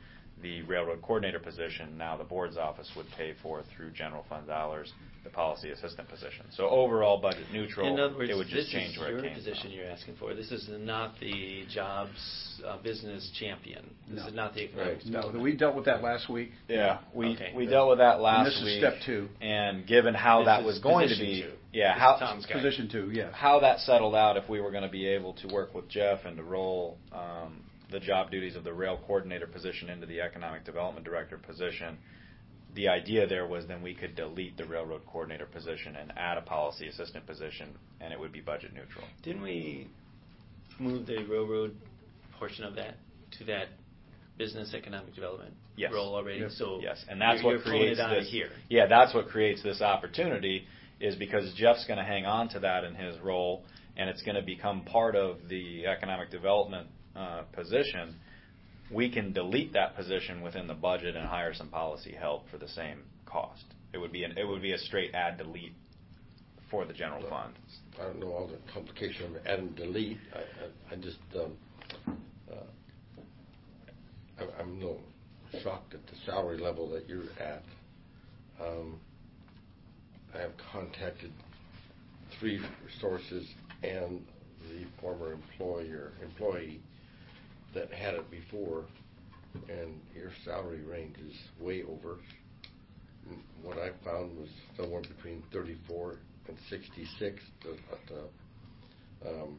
the railroad coordinator position, now the board's office would pay for through general fund dollars the policy assistant position. So overall budget neutral. In other words, it would just this change is where your it came position from. you're asking for. This is not the jobs uh, business champion. This No. is not the economic No, development. we dealt with that last week. Yeah, we Okay. we dealt with that last this is week. step two. And given how This that is was going to position be, two. yeah, This how is Tom's guy. Position two, yes. how that settled out, if we were going to be able to work with Jeff and to roll um, the job duties of the rail coordinator position into the economic development director position, the idea there was then we could delete the railroad coordinator position and add a policy assistant position, and it would be budget neutral. Didn't we move the railroad portion of that to that business economic development Yes. role already? Yes. So Yes, and that's you're, what you're pulling creates it out this. of here. Yeah, that's what creates this opportunity, is because Jeff's going to hang on to that in his role, and it's going to become part of the economic development uh, position. We can delete that position within the budget and hire some policy help for the same cost. It would be an, it would be a straight add delete for the general fund. I don't know all the complication of add and delete. I, I, I just, um, uh, I'm, I'm a little shocked at the salary level that you're at. Um, I have contacted three sources and the former employer employee that had it before, and your salary range is way over. What I found was somewhere between thirty-four and sixty-six to, at the um,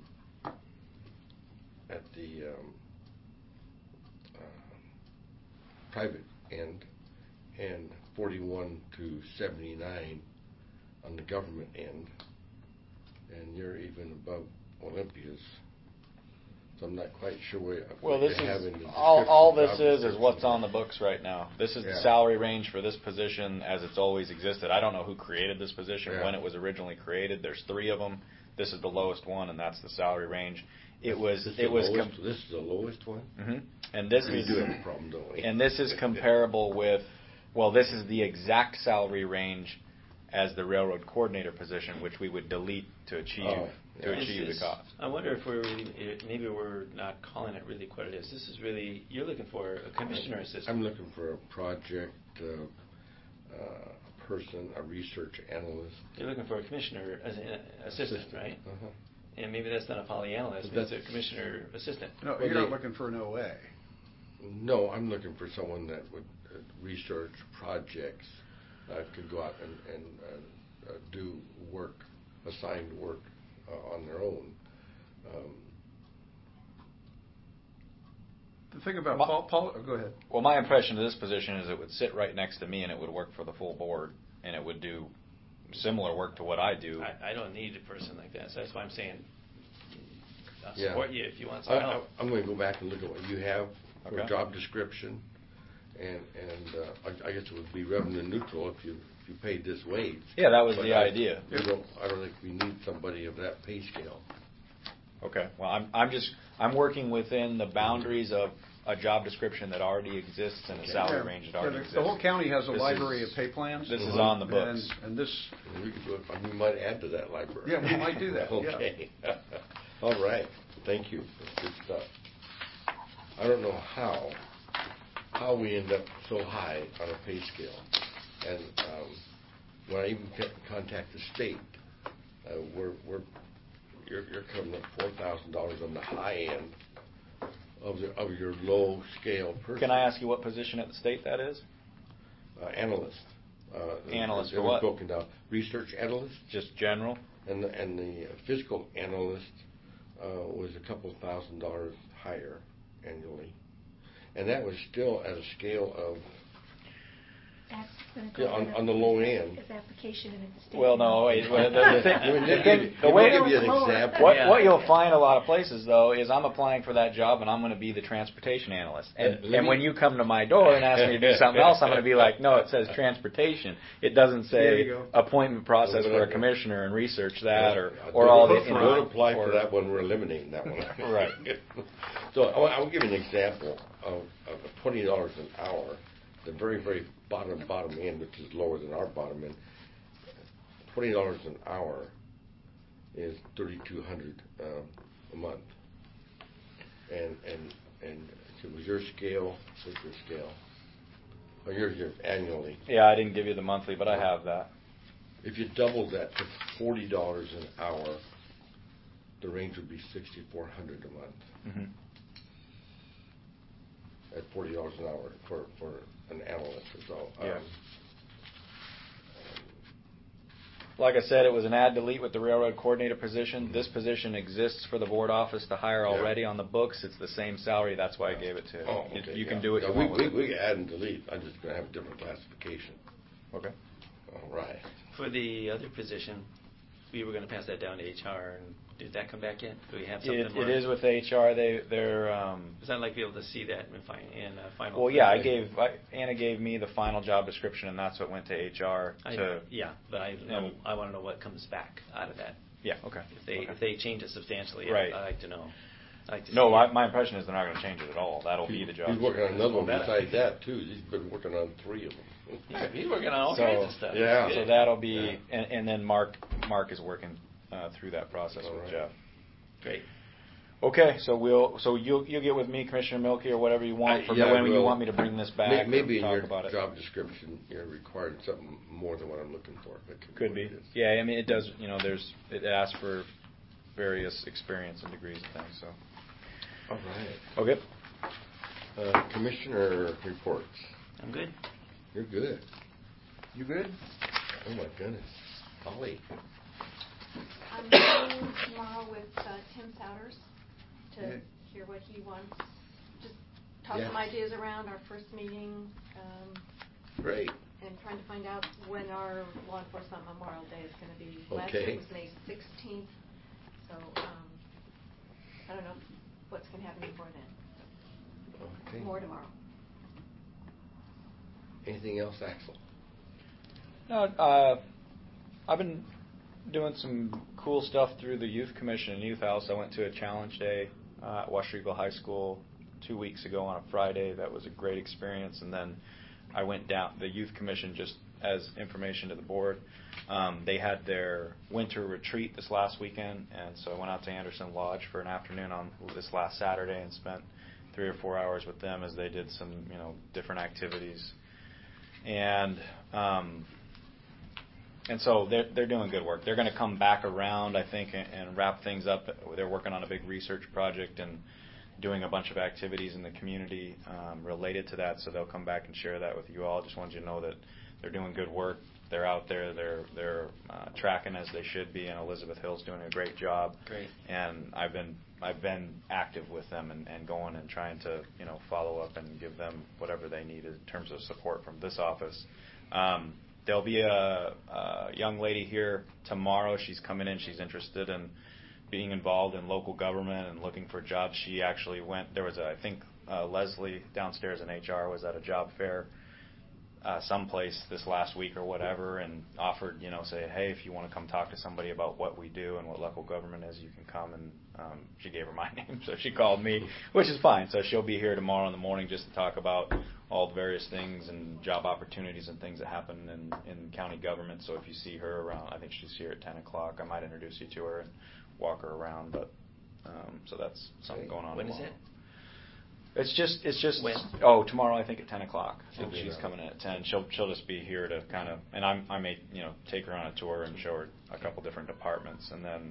at the um, uh, private end, and forty-one to seventy-nine on the government end, and you're even above Olympia's. So I'm not quite sure what, Well, what this you have is in the all. All description, this job is is what's description. on the books right now. This is the Yeah. salary range for this position as it's always existed. I don't know who created this position Yeah. when it was originally created. There's three of them. This is the lowest one, and that's the salary range. It was. This is It the was. lowest, Com- this is the lowest one. hmm And this We is. do have a problem, don't we? And this is comparable with. Well, this is the exact salary range as the railroad coordinator position, which we would delete to achieve Oh, to yeah. achieve This the is- cost. I wonder if we're really, if maybe we're not calling it really what it is. This is really, you're looking for a commissioner assistant. I'm looking for a project uh, uh, person, a research analyst. You're looking for a commissioner as an assistant, right? Uh-huh. And maybe that's not a poly analyst, But it's a that's- commissioner assistant. No, Well, you're not they- looking for an O A. No, I'm looking for someone that would uh, research projects, uh, could go out and, and uh, uh, do work, assigned work uh, on their own. Um, The thing about My- Paul, Paul, oh, go ahead. Well, my impression of this position is it would sit right next to me, and it would work for the full board, and it would do similar work to what I do. I, I don't need a person like that, so that's why I'm saying, I'll Yeah. support you if you want I, some I, help. I'm going to go back and look at what you have for Okay. job description, and and uh, I, I guess it would be revenue neutral if you if you paid this wage. Yeah, that was But the I- idea. we don't- I don't think we need somebody of that pay scale. Okay. Well, I'm I'm just I'm working within the boundaries of a job description that already exists and a Okay. salary Yeah. range that Yeah, already the- exists. The whole county has a This library is- of pay plans. This is Uh-huh. on the books. And, and this, And we could do it, I mean, we might add to that library. Yeah, we might do that, yeah. Okay. All right. Thank you. That's good stuff. I don't know how, how we end up so high on a pay scale. And um, when I even ca- contact the state, uh, we're, we're, you're, you're coming up four thousand dollars on the high end of the, of your low scale person. Can I ask you what position at the state that is? Uh, analyst. Uh, Analyst it for was what? broken down. Research analyst. Just general? And the, and the fiscal analyst uh, was a couple thousand dollars higher annually, and that was still at a scale of That's going to Yeah, go on- in on the low as- end. As application and at the state. Well, no, wait. well, the, the, thing- Let me the, give thing- you- the let me way give you an Lower. example. What, Yeah. what you'll find a lot of places, though, is I'm applying for that job and I'm going to be the transportation analyst. And, Let and me- when you come to my door and ask me to do something else, I'm going to be like, no, it says transportation. It doesn't There say you go. appointment process Well, for a whatever. commissioner and research that, or, Yeah, or don't- all the don't- Don't apply or- for that one. We're eliminating that one. Right. So I'll, I'll give you an example of, of twenty dollars an hour, the very very bottom bottom end, which is lower than our bottom end. Twenty dollars an hour is thirty two hundred um, a month. And and and so was your scale? What's your scale? Oh, you're here annually. Yeah, I didn't give you the monthly, but I have that. If you doubled that to forty dollars an hour, the range would be sixty-four hundred a month. Mm-hmm. At forty dollars an hour for, for an analyst or so. Um, Yeah. Like I said, it was an ad delete with the railroad coordinator position. This position exists for the board office to hire Yeah. already on the books. It's the same salary. That's why I gave it to. Oh, You- okay, You yeah. can do what Yeah, you we, want with we, it. we can add and delete. I'm just going to have a different classification. Okay. All right. For the other position, we were going to pass that down to H R, and did that come back yet? Do we have something It, more? it is with H R. They they're. Um, Because I'd like to be able to see that in, fi- in uh, final. well, yeah. I Thursday. gave I, Anna gave me the final job description, and that's what went to H R. I To know, yeah, but I know, and- I want to know what comes back out of that. Yeah. Okay. If they okay. if they change it substantially, Right. I'd, I'd like to know. I'd like to No, see my, it. my impression is they're not going to change it at all. That'll be the job. He's working on another one Well, that- besides that, too. He's been working on three of them. He's, he's working on all So- kinds of stuff. Yeah. It's So good. that'll be, Yeah. and, and then Mark Mark is working uh, through that process All with right. Jeff. Great. Okay, so we'll so you'll you'll get with me, Commissioner Milky, or whatever you want I- for yeah, I when you will. want me to bring this May- back. Maybe or in talk your about it. job description, you're required something more than what I'm looking for. That could, Could what be. it is. Yeah, I mean it does. You know, there's it asks for various experience and degrees and things. So All right. okay. Uh, Commissioner reports. I'm good. You're good. You good? Oh my goodness. Holly. I'm meeting tomorrow with uh, Tim Souders to Yeah. hear what he wants. Just toss Yeah. some ideas around our first meeting, um, Great. and trying to find out when our law enforcement Memorial Day is going to be. Last Okay. year it was May sixteenth, so um, I don't know what's going to happen before then. Okay. More tomorrow. Anything else, Axel? No, uh, I've been doing some cool stuff through the Youth Commission and Youth House. I went to a challenge day uh, at West Eagle High School two weeks ago on a Friday. That was a great experience. And then I went down, the Youth Commission, just as information to the board, um, they had their winter retreat this last weekend. And so I went out to Anderson Lodge for an afternoon on this last Saturday and spent three or four hours with them as they did some, you know, different activities. And um, and so they're they're doing good work. They're going to come back around, I think, and, and wrap things up. They're working on a big research project and doing a bunch of activities in the community um, related to that. So they'll come back and share that with you all. Just wanted you to know that they're doing good work. They're out there. They're they're uh, tracking as they should be, and Elizabeth Hill's doing a great job. Great. And I've been I've been active with them and, and going and trying to you know follow up and give them whatever they need in terms of support from this office. Um, there'll be a, a young lady here tomorrow. She's coming in. She's interested in being involved in local government and looking for jobs. She actually went. There was a, I think uh, Leslie downstairs in H R was at a job fair uh, someplace this last week or whatever, and offered, you know, say, hey, if you want to come talk to somebody about what we do and what local government is, you can come. And um, she gave her my name, so she called me, which is fine. So she'll be here tomorrow in the morning just to talk about all the various things and job opportunities and things that happen in, in county government. So if you see her around, I think she's here at ten o'clock. I might introduce you to her and walk her around. But um, so that's something going on When is tomorrow. it? It's just, it's just. When? Oh, tomorrow I think at ten o'clock. I think She'll be she's around. coming in at ten. She'll she'll just be here to kind of, and I'm I may you know take her on a tour and show her a couple different departments, and then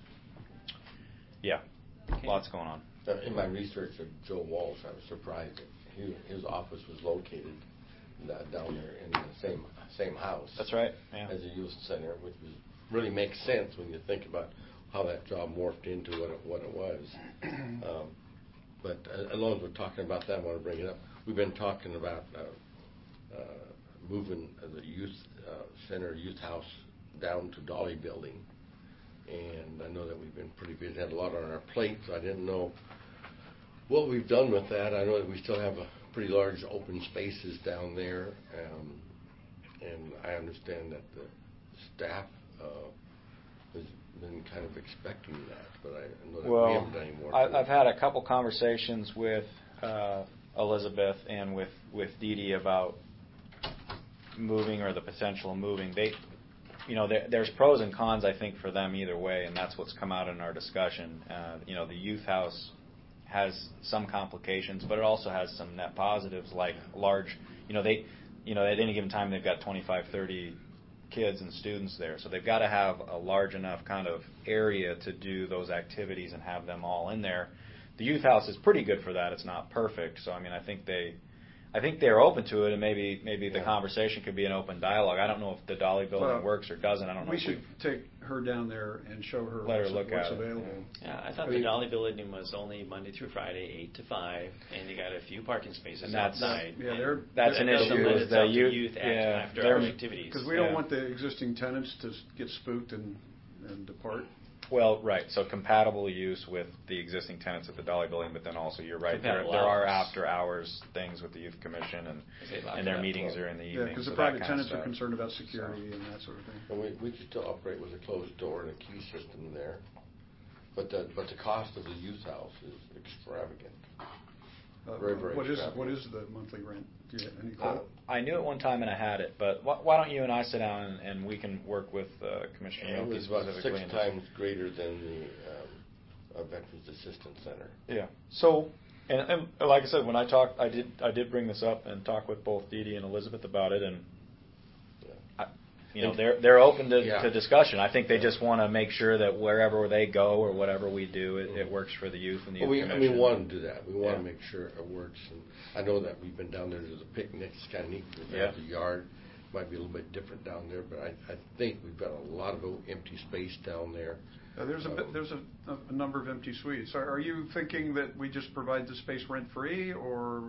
yeah, Okay. lots going on. Uh, In my research of Joe Walsh, I was surprised that he, his office was located uh, down there in the same same house. That's right. Yeah. As a youth center, which was, really makes sense when you think about how that job morphed into what it, what it was. Um, but uh, as long as we're talking about that, I want to bring it up. We've been talking about uh, uh, moving the youth uh, center, youth house down to Dolly Building. And I know that we've been pretty busy, had a lot on our plate, so I didn't know what we've done with that. I know that we still have a pretty large open spaces down there, um, and I understand that the staff uh, has been kind of expecting that, but I know that we Well, haven't done any more. I, I've had a couple conversations with uh, Elizabeth and with with Dee Dee about moving or the potential of moving. They, you know, there, there's pros and cons, I think, for them either way, and that's what's come out in our discussion. Uh, you know, the youth house has some complications, but it also has some net positives, like large, you know, they you know, at any given time they've got twenty-five, thirty kids and students there. So they've got to have a large enough kind of area to do those activities and have them all in there. The youth house is pretty good for that. It's not perfect. So, I mean, I think they, I think they're open to it, and maybe maybe the Yeah. conversation could be an open dialogue. I don't know if the Dolly building Well, works or doesn't. I don't know. We if should take her down there and show her Let her what's, look what's at it. available. Yeah, I thought I the mean- Dolly building was only Monday through Friday, eight to five, and you got a few parking spaces And that's- outside. Yeah, and they're- That's that an doesn't issue lend is itself the to youth- youth act- yeah, after they're- hours activities. Because we don't Yeah. want the existing tenants to s- get spooked and, and depart. Well, right. So compatible use with the existing tenants at the Dolly building, but then also you're right. There, Compatible there are hours. after hours things with the youth commission, and They lock and it their up. meetings are in the Yeah, evening. because so the that private kind of tenants are stuff. concerned about security and that sort of thing. And we, we could still operate with a closed door and a key system there, but the, but the cost of the youth house is extravagant. Uh, Very, very What is, extravagant. what is the monthly rent? Do you have any Uh, clue? I knew it one time and I had it, but wh- why don't you and I sit down and, and we can work with uh, Commissioner And it Milky was about specifically. six and just- times greater than the um, uh, Veterans Assistance Center. Yeah. So, and, and like I said, when I talked, I did I did bring this up and talk with both Dee Dee and Elizabeth about it, and Yeah. I, you know they're they're open to, Yeah. to discussion. I think they Yeah. just want to make sure that wherever they go or whatever we do, it, it Mhm. works for the youth and the Well, youth we, and commission. we want to do that. We want Yeah. to make sure it works. And I know that we've been down there to the picnics, kind of neat. We Yeah. have the yard. Might be a little bit different down there, but I, I think we've got a lot of o- empty space down there. Uh, There's a, bit- Um, there's a, a- a number of empty suites. Are, are you thinking that we just provide the space rent-free, or,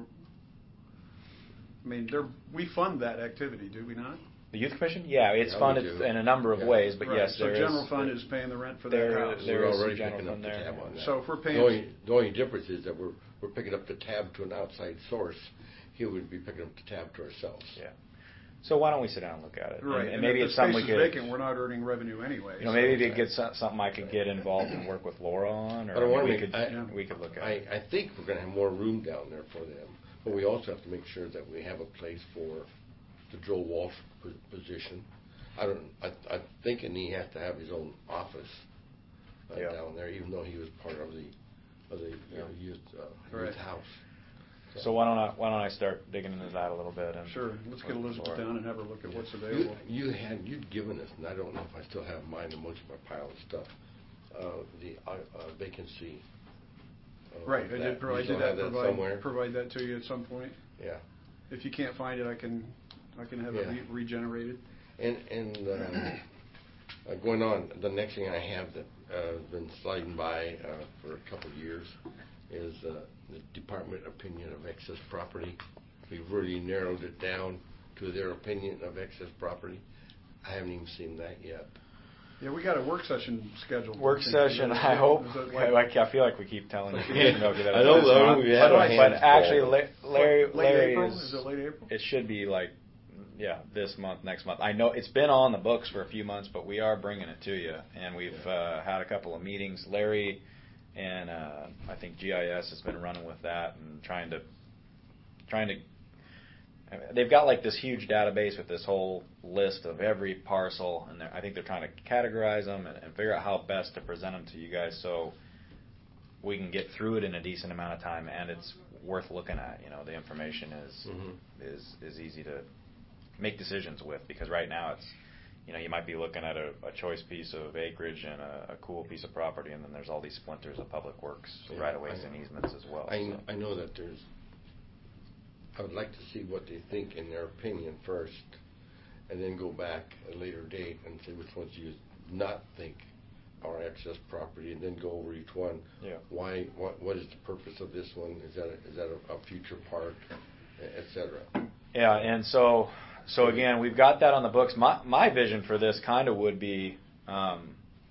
I mean, there, we fund that activity, do we not? The youth commission, yeah, it's Yeah, we funded do. in a number of Yeah. ways, but Right, yes, so there is. general fund is paying the rent for that there- house. there We're is a already general picking up fund the there. tab on that. So if we're paying- The only, the only difference is that we're, we're picking up the tab to an outside source. Here we'd be picking up the tab to ourselves. Yeah. So why don't we sit down and look at it? And- Right, and, and maybe if it's the something space we is could. vacant, we're not earning revenue anyway. You know, so- maybe if you get some, something I could get involved and work with Laura on, or I don't want we to could make, I, we could look at I, it. I think we're going to have more room down there for them, but we also have to make sure that we have a place for the Joe Walsh po- position. I don't, I, I'm thinking he has to have his own office uh, Yeah. down there, even though he was part of the, of the, you know, youth, uh, Right. youth house. So why don't I why don't I start digging into that a little bit? And Sure, let's get Elizabeth Laura. down and have her look at what's You, available. you had, you'd given us, and I don't know if I still have mine amongst my pile of stuff, uh, the uh, uh, vacancy. uh, Right, I that. did, pro- I You still did have that, that somewhere? provide, provide that to you at some point. Yeah. If you can't find it, I can, I can have it Yeah. re- regenerated. And, and um, uh, going on, the next thing I have that uh, has been sliding by uh, for a couple of years is uh, the Department Opinion of Excess Property. We've really narrowed it down to their opinion of excess property. I haven't even seen that yet. Yeah, we got a work session scheduled. Work I think. session. Is I it- hope. is it I, like- I feel like we keep telling you. Yeah. Milky, that I it's know, this I know month. we had but, our but hands actually, full. La- Larry, Late Larry April? is. Is it late April? It should be like, yeah, this month, next month. I know it's been on the books for a few months, but we are bringing it to you, and we've uh, had a couple of meetings. Larry and uh, I think G I S has been running with that and trying to, trying to. They've got like this huge database with this whole list of every parcel, and they're- I think they're trying to categorize them and, and figure out how best to present them to you guys so we can get through it in a decent amount of time, and it's worth looking at. You know, the information is Mhm. is is easy to make decisions with, because right now it's, you know, you might be looking at a, a choice piece of acreage and a, a cool piece of property, and then there's all these splinters of public works, Yeah, right of ways I- and easements as well. I, so. I know that there's, I would like to see what they think in their opinion first, and then go back at a later date and see which ones you not think are excess property, and then go over each one. Yeah. Why, what, what is the purpose of this one? Is that, a, is that a, a future park, et cetera? Yeah, and so so again, we've got that on the books. My my vision for this kind of would be, um,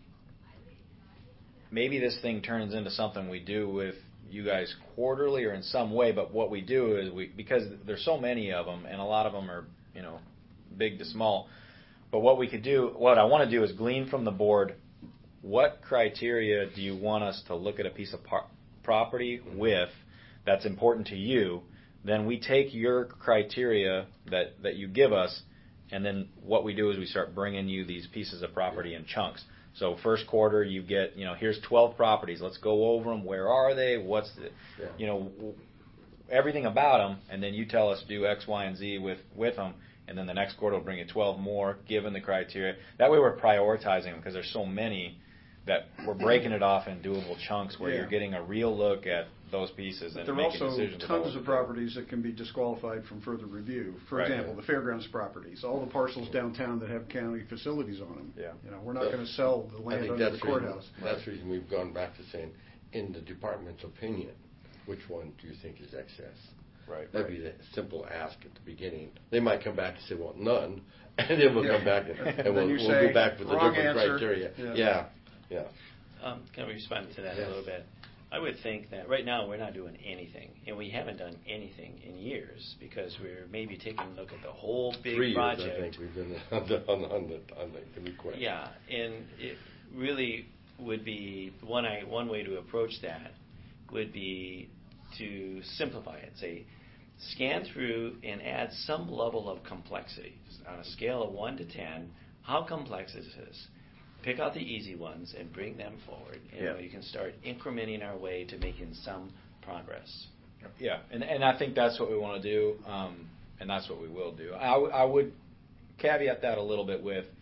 maybe this thing turns into something we do with you guys quarterly or in some way. But what we do is we, because there's so many of them, and a lot of them are, you know, big to small. But what we could do, what I want to do is glean from the board, what criteria do you want us to look at a piece of par- property with that's important to you? Then we take your criteria that, that you give us, and then what we do is we start bringing you these pieces of property in chunks. So first quarter, you get, you know, here's twelve properties. Let's go over them. Where are they? What's the, Yeah. you know, everything about them, and then you tell us do X, Y, and Z with with them, and then the next quarter will bring you twelve more, given the criteria. That way, we're prioritizing them because there's so many that we're breaking it off in doable chunks where Yeah. you're getting a real look at those pieces and There are making also decisions. tons about of what to do. properties that can be disqualified from further review. For Right. example, the fairgrounds properties, all the parcels downtown that have county facilities on them. Yeah. You know, we're not going to sell the I land think under the that's the reason- courthouse. That's the reason we've gone back to saying, in the department's opinion, which one do you think is excess? Right. That'd be the simple ask at the beginning. They might come back and say, well, none, and then we'll come Yeah. back and, And and then we'll, you we'll say, go back with the "Wrong different answer." criteria. Yeah. Yeah, yeah. Um, Can I respond to that Yes. a little bit? I would think that right now we're not doing anything, and we haven't done anything in years because we're maybe taking a look at the whole big Three project. years, I think, we've been on the, on the, on the, on the request. Yeah, and it really would be, one, I, one way to approach that would be to simplify it. Say, scan through and add some level of complexity. On a scale of one to ten, how complex is this? Pick out the easy ones and bring them forward. You know, Yeah. you can start incrementing our way to making some progress. Yeah, and and I think that's what we want to do, um, and that's what we will do. I, w- I would caveat that a little bit with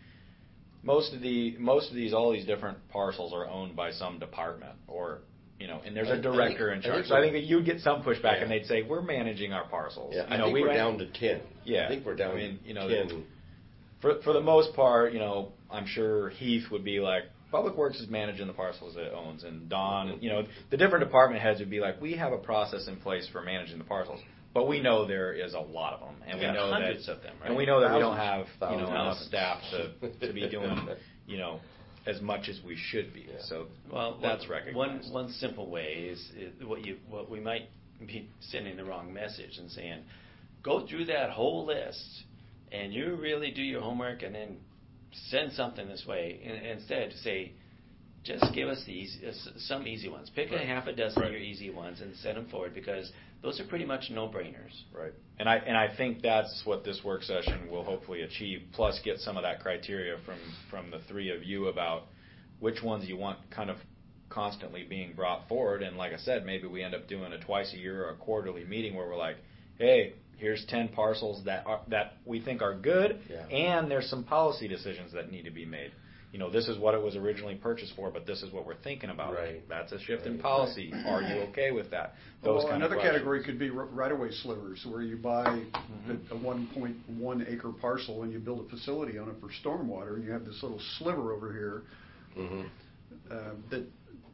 most of the most of these all these different parcels are owned by some department or you know, and there's I- a I director think- in I charge. think So I we're- think that you'd get some pushback, Yeah. and they'd say we're managing our parcels. Yeah, you I know, think we we're went- down to ten. Yeah, I think we're down I mean, you know, to ten. For for the most part, you know, I'm sure Heath would be like, Public Works is managing the parcels it owns, and Don, and, you know, the different department heads would be like, we have a process in place for managing the parcels, but we know there is a lot of them, and Yeah, we know hundreds that, of them, right? and we know that we don't have, Thousands. you know, enough Thousands. staff to to be doing, you know, as much as we should be. Yeah. So Well, that's one- recognized. One one simple way is, is what you what we might be sending the wrong message and saying, go through that whole list, and you really do your homework, and then send something this way. And, instead, say, just give us the easy, uh, s- some easy ones. Pick Right. a half a dozen Right. of your easy ones and send them forward because those are pretty much no-brainers. Right. And I and I think that's what this work session will hopefully achieve, plus get some of that criteria from, from the three of you about which ones you want kind of constantly being brought forward. And like I said, maybe we end up doing a twice a year or a quarterly meeting where we're like, hey, here's ten parcels that are, that we think are good, Yeah. and there's some policy decisions that need to be made. You know, this is what it was originally purchased for, but this is what we're thinking about. Right. That's a shift in Right. policy. Are you okay with that? Those Well, kind another of questions. category could be r- right-of-way slivers, where you buy a one point one acre parcel and you build a facility on it for stormwater, and you have this little sliver over here Mhm. uh, that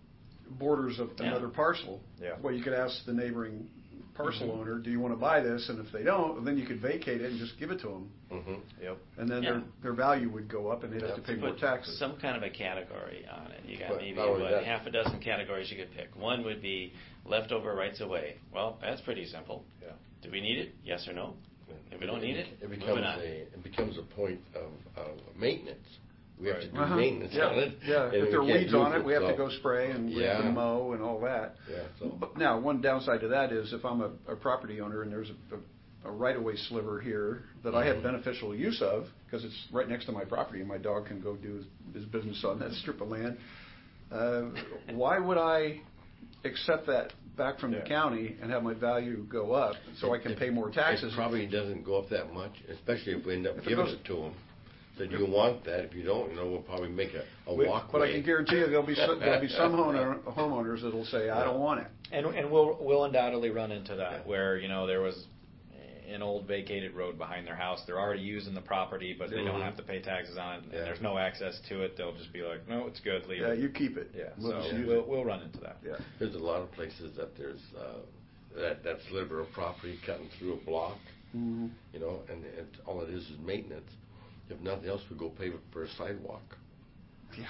borders of Yeah. another parcel. Yeah. Well, you could ask the neighboring parcel Mhm. owner, do you want to buy this? And if they don't, then you could vacate it and just give it to them. Mhm. Yep. And then Yeah. their, their value would go up and they'd have to Yep. pay more Put taxes. some kind of a category on it. You got But maybe not only what, that- half a dozen categories you could pick. One would be leftover rights of way. Well, that's pretty simple. Yeah. Do we need it? Yes or no? If we don't need it, It moving becomes on. a, it becomes a point of, of maintenance. We have to Right. do Uh-huh. maintenance Yeah. on it. Yeah, and if we there are can't weeds on use it, we have to so- go spray and we have to Yeah. mow and all that. Yeah, so. But now, one downside to that is if I'm a, a property owner and there's a, a, a right-of-way sliver here that I have Mhm. beneficial use of, because it's right next to my property and my dog can go do his, his business on that strip of land, uh, why would I accept that back from the Yeah. county and have my value go up so I can It- pay more taxes? It probably doesn't go up that much, especially if we end up If it giving goes- it to them. So do you want that? If you don't, you know, we'll probably make a, a We- walkway. But I can guarantee you there'll be some, there'll be some homeowner, homeowners that'll say, I don't want it. And and we'll we'll undoubtedly run into that Yeah. where you know there was an old vacated road behind their house. They're already using the property, but they don't Mhm. have to pay taxes on it, and Yeah. there's no access to it. They'll just be like, no, it's good, leave Yeah, it. you keep it. Yeah, We'll so just use we'll it. we'll run into that. Yeah. There's a lot of places that there's, uh, that, that sliver of property cutting through a block, Mhm. you know, and it, all it is is maintenance. If nothing else, we go pave it for a sidewalk. Yeah.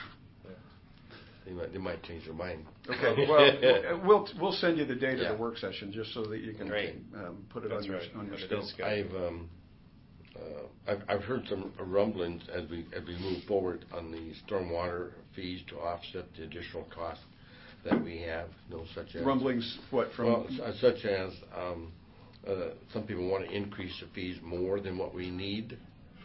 They might, they might change their mind. Okay, well, we'll, we'll send you the date of Yeah. the work session, just so that you can Great. um, put it on That's your, right. on your It scope. is good. I've, um, uh, I've, I've heard some rumblings as we, as we move forward on the stormwater fees to offset the additional costs that we have, you know, such as. Rumblings, what, from? Well, s- uh, such as, um, uh, some people want to increase the fees more than what we need.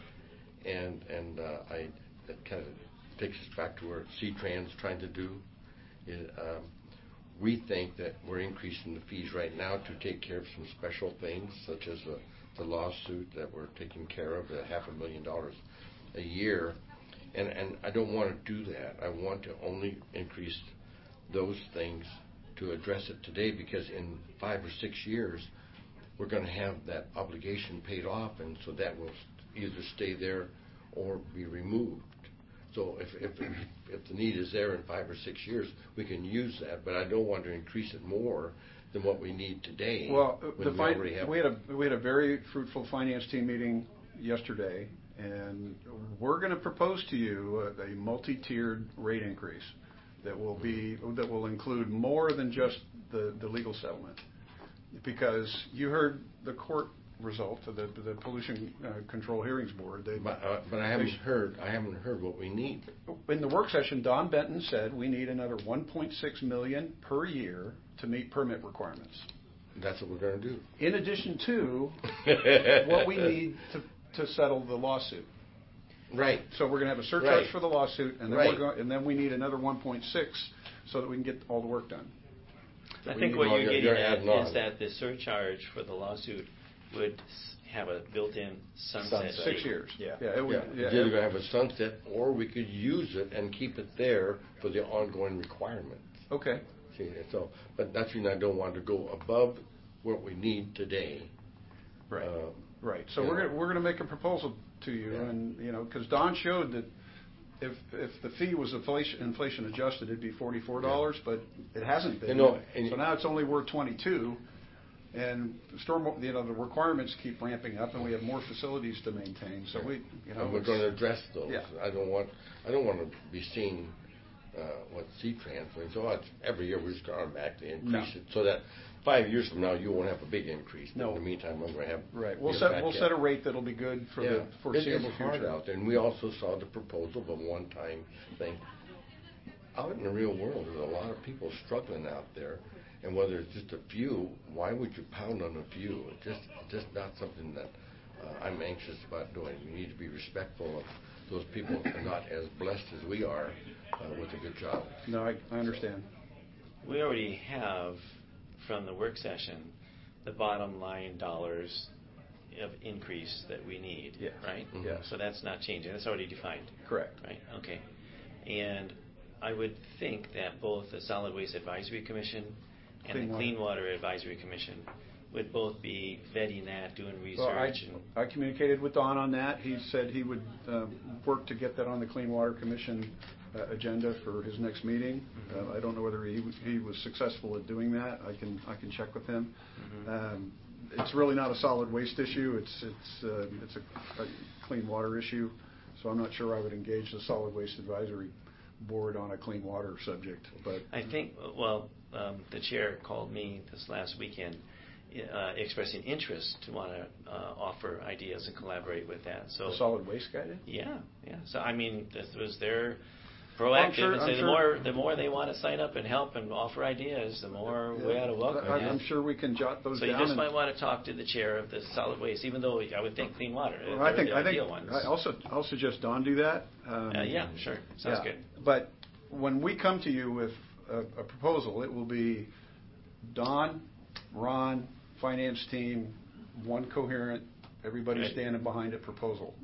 And, and, uh, I, that kind of takes us back to where C-Trans trying to do. Is, um, we think that we're increasing the fees right now to take care of some special things, such as the, the lawsuit that we're taking care of, at half a million dollars a year. And, and I don't want to do that. I want to only increase those things to address it today, because in five or six years, we're going to have that obligation paid off, and so that will either stay there or be removed. So if, if, if the need is there in five or six years, we can use that, but I don't want to increase it more than what we need today. Well, when the we fin- already have we had a we had a very fruitful finance team meeting yesterday, and we're going to propose to you a, a multi-tiered rate increase that will be that will include more than just the, the legal settlement, because you heard the court result of the the Pollution uh, Control Hearings Board. They, But, uh, but I haven't heard. I haven't heard what we need. in the work session, Don Benton said we need another one point six million per year to meet permit requirements. That's what we're going to do. In addition to what we need to, to settle the lawsuit. Right. So we're going to have a surcharge Right. for the lawsuit, and then Right. we're going, and then we need another one point six so that we can get all the work done. I We think need- what Oh, you're you're- getting you're at adding on. is that the surcharge for the lawsuit would s- have a built-in sunset Six date. years. Yeah. Yeah. It would, Yeah, yeah, it's either going to have a sunset, or we could use it and keep it there for the ongoing requirements. Okay. See, so, but that's the reason I don't want to go above what we need today. Right. Uh, Right. So you we're know. going we're going to make a proposal to you, Yeah. and you know, because Don showed that if if the fee was inflation inflation adjusted, it'd be forty four dollars, but it hasn't been. You know, and- so now it's only worth twenty two. And storm, you know, the requirements keep ramping up, and we have more facilities to maintain. So we, you know, And we're it's- going to address those. Yeah. I don't want, I don't want to be seen, uh, what C-Trans, so it's, every year we just automatically increase No. it, so that five years from now, you won't have a big increase. But No. in the meantime, I'm going to have. Right. We'll be set back we'll in. set a rate that'll be good for Yeah. the It- foreseeable it's hard future. out there, and we also saw the proposal of a one-time thing. Out in the real world, there's a lot of people struggling out there, and whether it's just a few, why would you pound on a few? It's just, it's just not something that uh, I'm anxious about doing. We need to be respectful of those people who are not as blessed as we are uh, with a good job. No, I, I understand. We already have, from the work session, the bottom line dollars of increase that we need, Yeah. right? Mhm. Yes. So that's not changing. That's already defined. Correct. Right, okay. And I would think that both the Solid Waste Advisory Commission and Clean the Water. Clean Water Advisory Commission would both be vetting that, doing Well, I, research. and I communicated with Don on that. He said he would um, work to get that on the Clean Water Commission uh, agenda for his next meeting. Mhm. Uh, I don't know whether he was, he was successful at doing that. I can I can check with him. Mhm. Um, it's really not a solid waste issue. It's it's uh, it's a, a clean water issue. So I'm not sure I would engage the Solid Waste Advisory Board on a clean water subject. But I think, well, um, the chair called me this last weekend uh, expressing interest to want to uh, offer ideas and collaborate with that. So the solid waste guy did. Yeah, yeah. So I mean, this was their Well, I'm proactive sure- and I'm say the sure- more the more they want to sign up and help and offer ideas, the more we ought to welcome I, it. I'm sure we can jot those So down. you just and- might want to talk to the chair of the solid waste, even though I would think clean water. Well, they're I think the I think ideal ones. I also I'll suggest Don do that. Um, Uh, yeah, sure. Sounds yeah. good. But when we come to you with a, a proposal, it will be Don, Ron, finance team, one coherent, everybody Right. standing behind it proposal.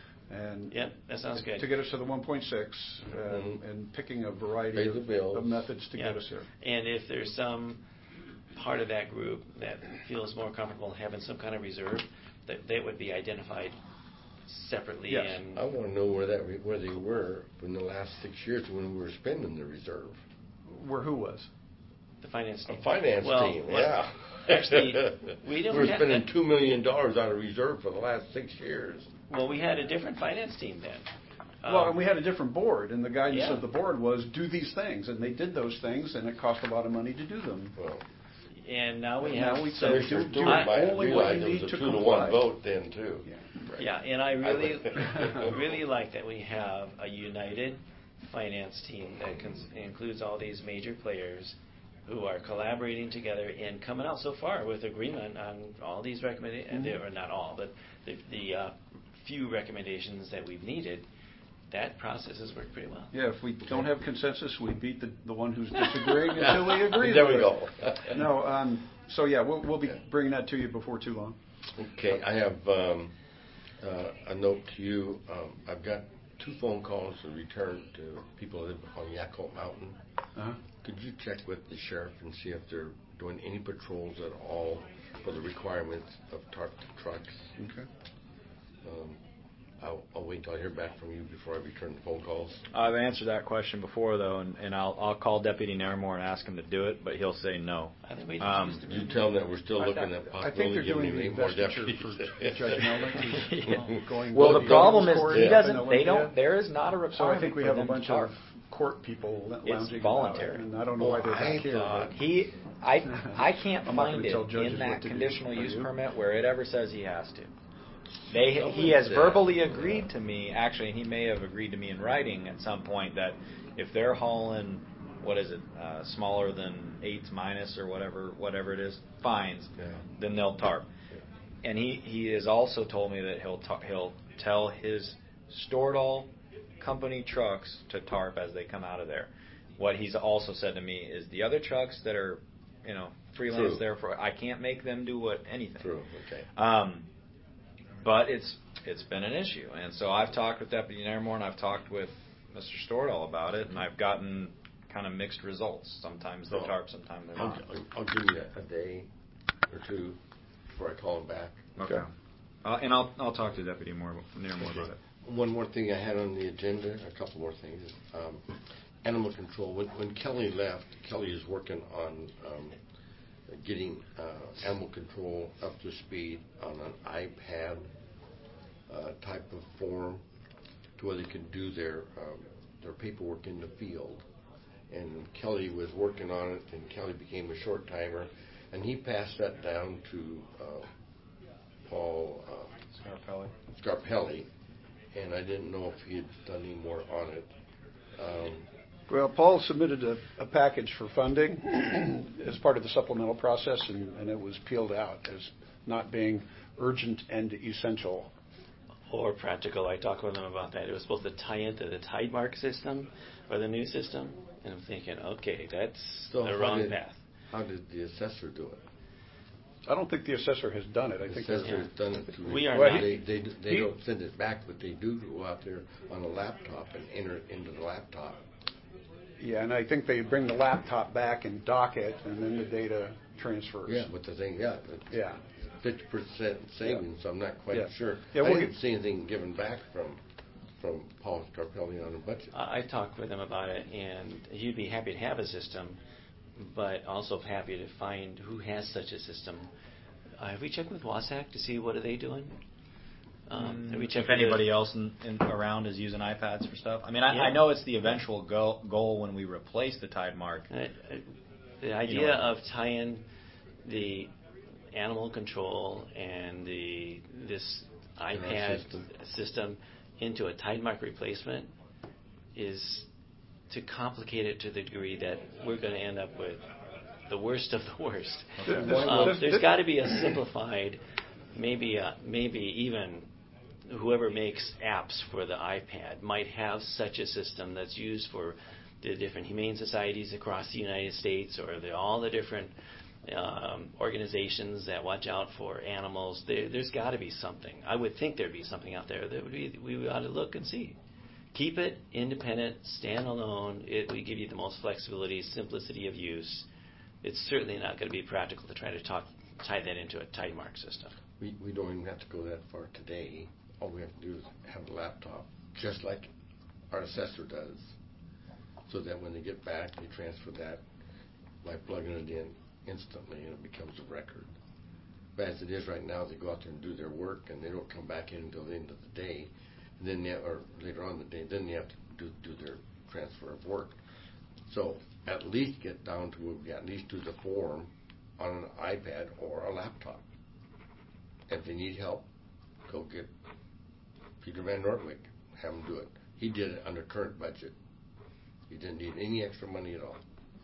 And Yep, that sounds good. to get us to the one point six, um, Mhm. and picking a variety Pay of, the bills. of methods to Yeah. get us there. And if there's some part of that group that feels more comfortable having some kind of reserve, that they would be identified separately. Yes. And I want to know where that re- where they were in the last six years when we were spending the reserve. Where who was? the finance A team. finance Well, team, what- yeah. Actually, we don't We're have spending that. two million dollars out of reserve for the last six years. Well, we had a different finance team then. Well, Um, and we had a different board, and the guidance yeah. of the board was do these things, and they did those things, and it cost a lot of money to do them. Well, and now we Now have. we so- said, Commissioner do- Stewart I- might only what realize you it need was a to two to comply. one vote then too. right. Yeah, and I really, would. really like that we have a united finance team that cons- includes all these major players who are collaborating together and coming out so far with agreement on all these recommendations, Mhm. or not all, but the, the uh, few recommendations that we've needed. that process has worked pretty well. Yeah, if we don't have consensus, we beat the, the one who's disagreeing until we agree. There with we it. go. No, um, so yeah, we'll, we'll be bringing that to you before too long. Okay, I have um, uh, a note to you. Um, I've got two phone calls in return to people who live on Yakult Mountain. Uh-huh. Could you check with the sheriff and see if they're doing any patrols at all for the requirements of TARP trucks? Okay. Um, I'll, I'll wait until I hear back from you before I return the phone calls. I've answered that question before, though, and, and I'll, I'll call Deputy Nairmore and ask him to do it, but he'll say no. I think we Um, used to You tell them that we're still I- looking I- at I think they're possibility giving doing you the eight more investiture deputies. for Judge Melnick, who's Yeah. going. Well, the going problem is court he up doesn't. in They Olympia. don't. There is not a So requirement. I think we for have a them to bunch TARP. of court people lounging It's about it, voluntary. and I don't know why they're I back here. thought but- He, I, I can't I'm not find gonna it tell judges in what that to do. conditional Are use you? permit where it ever says he has to. They, Tell he them has that. verbally agreed to me. Actually, he may have agreed to me in writing at some point that if they're hauling, what is it, uh, smaller than eights minus or whatever, whatever it is, fines, Yeah. then they'll TARP. And he, he has also told me that he'll ta- he'll tell his Stordahl company trucks to TARP as they come out of there. What he's also said to me is the other trucks that are, you know, freelance True. there for, I can't make them do what anything. True, okay. Um, but it's it's been an issue, and so I've talked with Deputy Nairmore and I've talked with Mister Stordahl about it, and I've gotten kind of mixed results. Sometimes they're So, TARP, sometimes they're I'll, not. I'll, I'll give you a, a day or two before I call him back. Okay. Uh, and I'll I'll talk to Deputy Moore, Nairmore about it. One more thing I had on the agenda, a couple more things. Um, animal control. When, when Kelly left, Kelly is working on um, getting uh, animal control up to speed on an iPad uh, type of form to where they can do their um, their paperwork in the field. And Kelly was working on it, and Kelly became a short timer, and he passed that down to uh, Paul uh, Scarpelli. Scarpelli, and I didn't know if he had done any more on it. Um, Well, Paul submitted a, a package for funding as part of the supplemental process, and, and it was peeled out as not being urgent and essential. Or practical. I talked with them about that. It was supposed to tie into the Tidemark system or the new system, and I'm thinking, okay, that's so the how wrong did, path. How did the assessor do it? I don't think the assessor has done it. I The think assessor they're- has done it through. We are Well, not. They, they, they he- don't send it back, but they do go out there on a laptop and enter it into the laptop. Yeah, and I think they bring the laptop back and dock it, and then the data transfers. Yeah, but the thing, yeah, Yeah. fifty percent savings. I'm not quite Yeah. sure. Yeah, I we'll didn't get- see anything given back from from Paul Scarpelli on the budget. I I talked with him about it, and he'd be happy to have a system, but also happy to find who has such a system. Uh, have we checked with WASAC to see what are they doing? Um, have we checked If with the- anybody else in, in, around is using iPads for stuff. I mean, I, Yeah. I know it's the eventual goal, goal when we replace the Tidemark. Uh, uh, The idea what I mean. of tying the animal control and the this iPad system. system. into a Tidemark replacement is to complicate it to the degree that we're going to end up with the worst of the worst. This- Um, this- there's this- got to be a simplified, maybe a, maybe even whoever makes apps for the iPad might have such a system that's used for the different humane societies across the United States, or the, all the different um, organizations that watch out for animals. There, there's got to be something. I would think there'd be something out there that would be, we ought to look and see. Keep it independent, standalone. It would give you the most flexibility, simplicity of use. It's certainly not going to be practical to try to talk, tie that into a Tidemark system. We we don't even have to go that far today. All we have to do is have a laptop, just like our assessor does, so that when they get back, they transfer that by plugging it in instantly, and it becomes a record. But as it is right now, they go out there and do their work, and they don't come back in until the end of the day, and then they, or later on in the day, then they have to do, do their transfer of work. So at least get down to where we at least do the form on an iPad or a laptop. If they need help, go get Peter Van Nordwick, have him do it. He did it under current budget. He didn't need any extra money at all.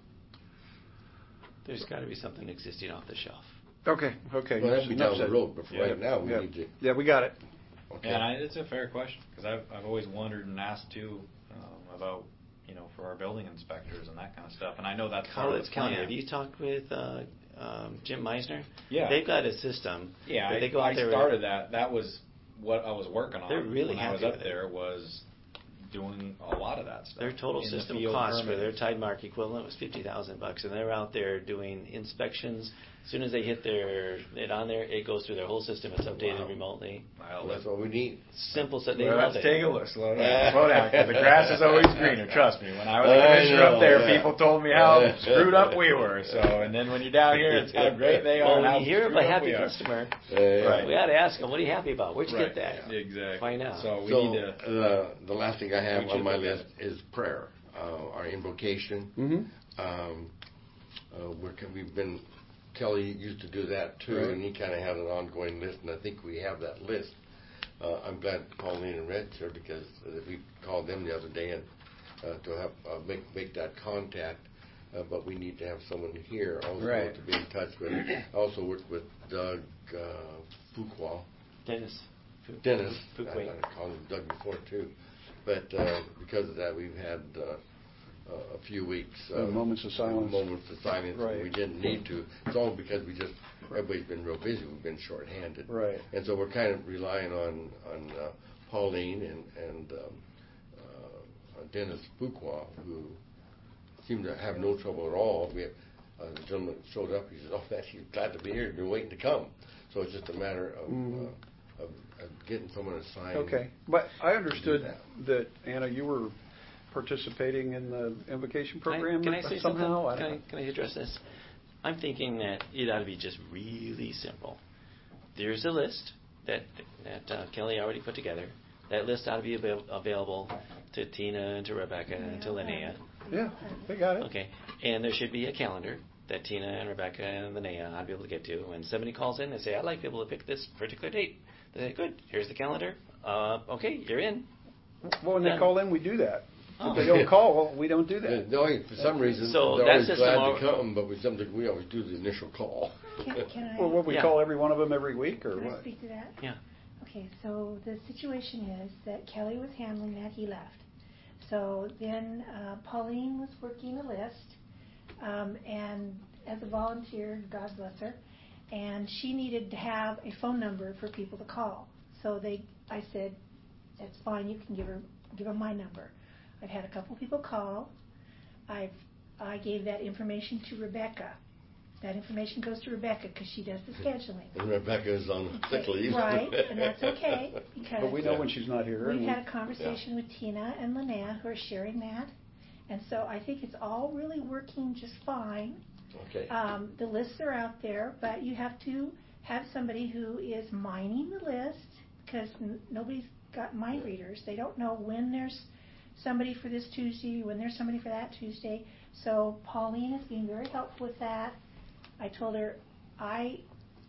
There's got to be something existing off the shelf. Okay, okay. Well, that'd be Enough down the said. road, but for Yeah, right now, we yeah. need to. Yeah, we got it. Okay. Yeah, and I, it's a fair question, because I've, I've always wondered and asked too um, about, you know, for our building inspectors and that kind of stuff. And I know that's part of College the County, plan. have you talked with uh, um, Jim Meisner? Yeah. They've got a system. Yeah, that I, they go out I there started that. That was what I was working on They're really when I was happy up with it. there, was doing a lot of that stuff. Their total in the system field cost for their permitting. Tidemark equivalent was fifty thousand bucks, and they're out there doing inspections. As soon as they hit their it on there, it goes through their whole system. It's updated Wow. remotely. Well, that's what we need. Simple set. They Well, love let's it. take a look. Slow down. Slow down. 'Cause the grass is always greener. Trust me. When I was a I commissioner know, up there, yeah. people told me how screwed up we were. So, and then when you're down here, it's how great they are. Well, and when how you hear of screwed a up happy we are. customer, Uh, we got to ask them, "What are you happy about? Where'd you Right. get that?" Exactly. Find out. So we so, need to. uh, the last thing I have We on should my look at list is prayer, uh, our invocation. Mm-hmm. Um, uh, we're, we've been, Kelly used to do that too, Right. and he kind of had an ongoing list, and I think we have that list. Uh, I'm glad Pauline and Red's here, because uh, we called them the other day and uh, to have uh, make make that contact. Uh, but we need to have someone here also Right. to be in touch with. I also worked with Doug uh, Fuqua. Dennis. Fu- Dennis. Fu- I, Fuqua. I called him Doug before too. But uh, because of that, we've had uh, uh, a few weeks. Uh, moments of silence. Moments of silence. Right. And we didn't need to. It's all because we just, everybody's been real busy. We've been shorthanded. Right. And so we're kind of relying on, on uh, Pauline and, and um, uh, Dennis Fuqua, who seemed to have no trouble at all. We have, uh, the gentleman showed up. He said, "Oh, man, he's glad to be here. Been waiting to come." So it's just a matter of, Mhm. uh, of, of getting someone assigned. Okay, but I understood that. that, Anna, you were participating in the invocation Can I- program Can I say somehow? something? I Can don't I, can I address this? I'm thinking that it ought to be just really simple. There's a list that that uh, Kelly already put together. That list ought to be avail- available to Tina and to Rebecca and to Linnea. Yeah, they got it. Okay, and there should be a calendar that Tina and Rebecca and Linnea ought to be able to get to. When somebody calls in and say, "I'd like to be able to pick this particular date," they say, "Good, here's the calendar. Uh, okay, you're in." Well, when they Done. call in, we do that. Oh. If they don't call, we don't do Yeah, that. no, for some reason, So they're that always system glad al- to come, but with something, we always do the initial call. Can, can I, Well, what, we Yeah. call every one of them every week, or can I what? speak to that? Yeah. Okay, so the situation is that Kelly was handling that, he left. So then uh, Pauline was working a list, um, and as a volunteer, God bless her, and she needed to have a phone number for people to call. So they, I said, "That's fine. You can give her, give her my number." I've had a couple people call. I've, I gave that information to Rebecca. That information goes to Rebecca because she does the scheduling. And Rebecca's on sick leave. Right, and that's okay, because But we know when she's not here. and we've we- had a conversation with Tina and Linnea who are sharing that, and so I think it's all really working just fine. Okay. Um, the lists are out there, but you have to have somebody who is mining the list, because n- nobody's got mind readers. They don't know when there's somebody for this Tuesday, when there's somebody for that Tuesday. So Pauline is being very helpful with that. I told her, I,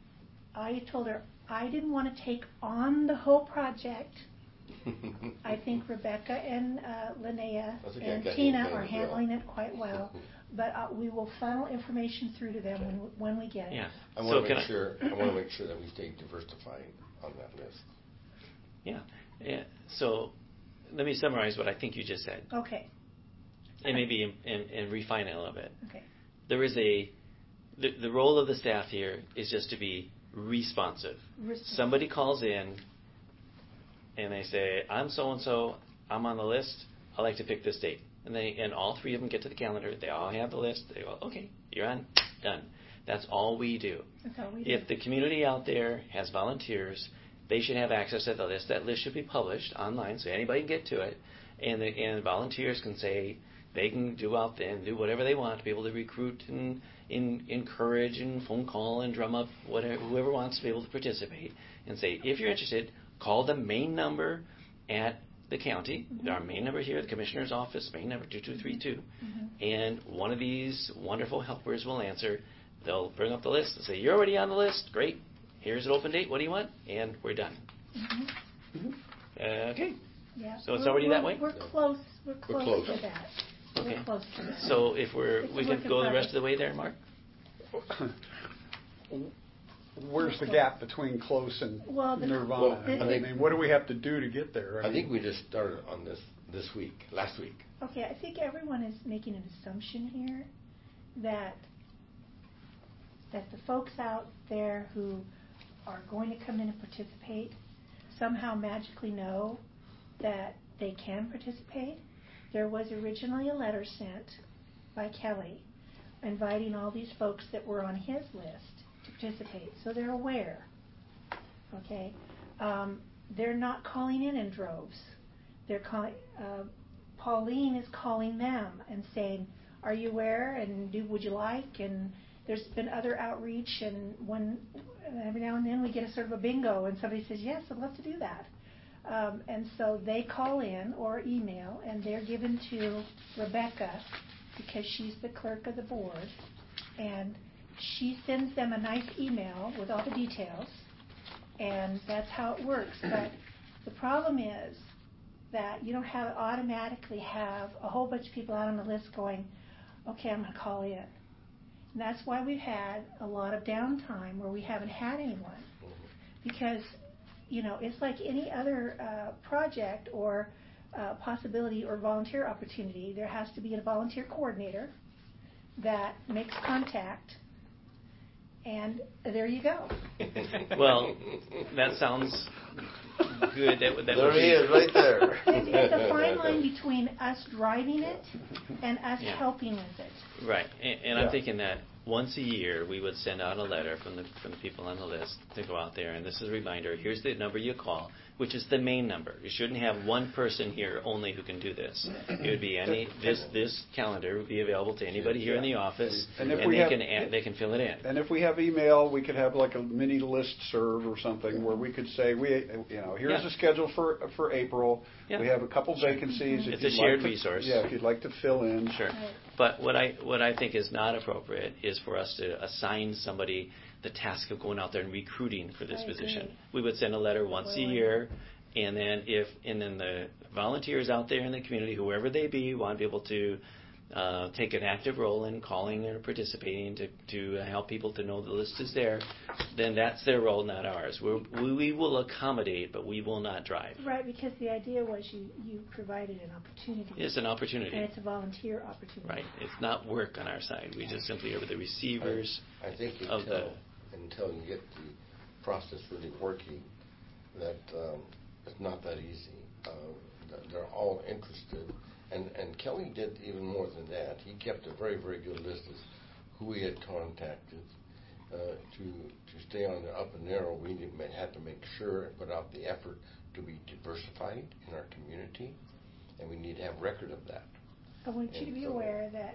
I told her I didn't want to take on the whole project. I think Rebecca and uh, Linnea That's okay, I and got Tina you, are thank you. handling it quite well, but uh, we will funnel information through to them when, when we get it. Yeah. I So want to can make I- sure, I want to make sure that we stay diversified on that list. Yeah. yeah. So let me summarize what I think you just said, Okay, and maybe and, and, and refine it a little bit. okay. There is a the, the role of the staff here is just to be responsive. Responsive. Somebody calls in and they say, "I'm so and so. I'm on the list. I'd like to pick this date." And they and all three of them get to the calendar. They all have the list. They go, "Okay, you're on. Done." That's all we do. That's all we do. If the community out there has volunteers, they should have access to the list. That list should be published online so anybody can get to it. And the, and volunteers can say they can do out there and do whatever they want to be able to recruit and in, encourage and phone call and drum up whatever, whoever wants to be able to participate and say, if you're interested, call the main number at the county, Mhm. our main number here, the commissioner's office, main number two two three two, Mhm. and one of these wonderful helpers will answer. They'll bring up the list and say, "You're already on the list. Great. Here's an open date. What do you want?" And we're done. Mhm. Mhm. Uh, okay. Yeah. So it's We're- already that we're- way? We're close, we're close close. to that. Okay. We're close to that. So if we're It's a we work can in go the progress. rest of the way there, Mark. where's the gap between close and Well, the- nirvana? Well, the- I I think- mean, what do we have to do to get there? I think we just started on this this week, last week. Okay, I think everyone is making an assumption here that that the folks out there who are going to come in and participate somehow magically know that they can participate. There was originally a letter sent by Kelly inviting all these folks that were on his list to participate, so they're aware. Okay, um, they're not calling in in droves. They're calling. Uh, Pauline is calling them and saying, "Are you aware? And do would you like?" And there's been other outreach, and one every now and then we get a sort of a bingo, and somebody says, "Yes, I'd love to do that." Um, and so they call in or email, and they're given to Rebecca because she's the clerk of the board, and she sends them a nice email with all the details, and that's how it works. But the problem is that you don't have automatically have a whole bunch of people out on the list going, "Okay, I'm going to call in." And that's why we've had a lot of downtime where we haven't had anyone, because you know, it's like any other uh, project or uh, possibility or volunteer opportunity. There has to be a volunteer coordinator that makes contact, and there you go. Well, that sounds good. That, would- that There would he be, is, right there. It's, it's a fine line between us driving it and us Yeah. helping with it. Right, and, and Yeah. I'm thinking that once a year we would send out a letter from the from the people on the list to go out there, and this is a reminder. Here's the number you call, which is the main number. You shouldn't have one person here only who can do this. It would be any this this calendar would be available to anybody here in the office, And and, if we they have- can add, they can fill it in. And if we have email, we could have like a mini list serve or something where we could say, we, you know, here's Yeah. the schedule for for April. Yeah. We have a couple vacancies. If It's a you'd shared like to- resource. Yeah, if you'd like to fill in. Sure. But what I what I think is not appropriate is for us to assign somebody the task of going out there and recruiting for this I position. agree. We would send a letter once a Well, I year, and then if and then the volunteers out there in the community, whoever they be, want to be able to uh, take an active role in calling or participating to to help people to know the list is there, then that's their role, not ours. We're, we we will accommodate, but we will not drive. Right, because the idea was you, you provided an opportunity. It's an opportunity. And it's a volunteer opportunity. Right. It's not work on our side. We just simply are the receivers I, I think of the. until, until you get the process really working, that um, it's not that easy. Uh, th- they're all interested. And, and Kelly did even more than that. He kept a very, very good list of who he had contacted. Uh, to to stay on the up and narrow, we need, had to make sure and put out the effort to be diversified in our community, and we need to have record of that. I want you to And be so- aware that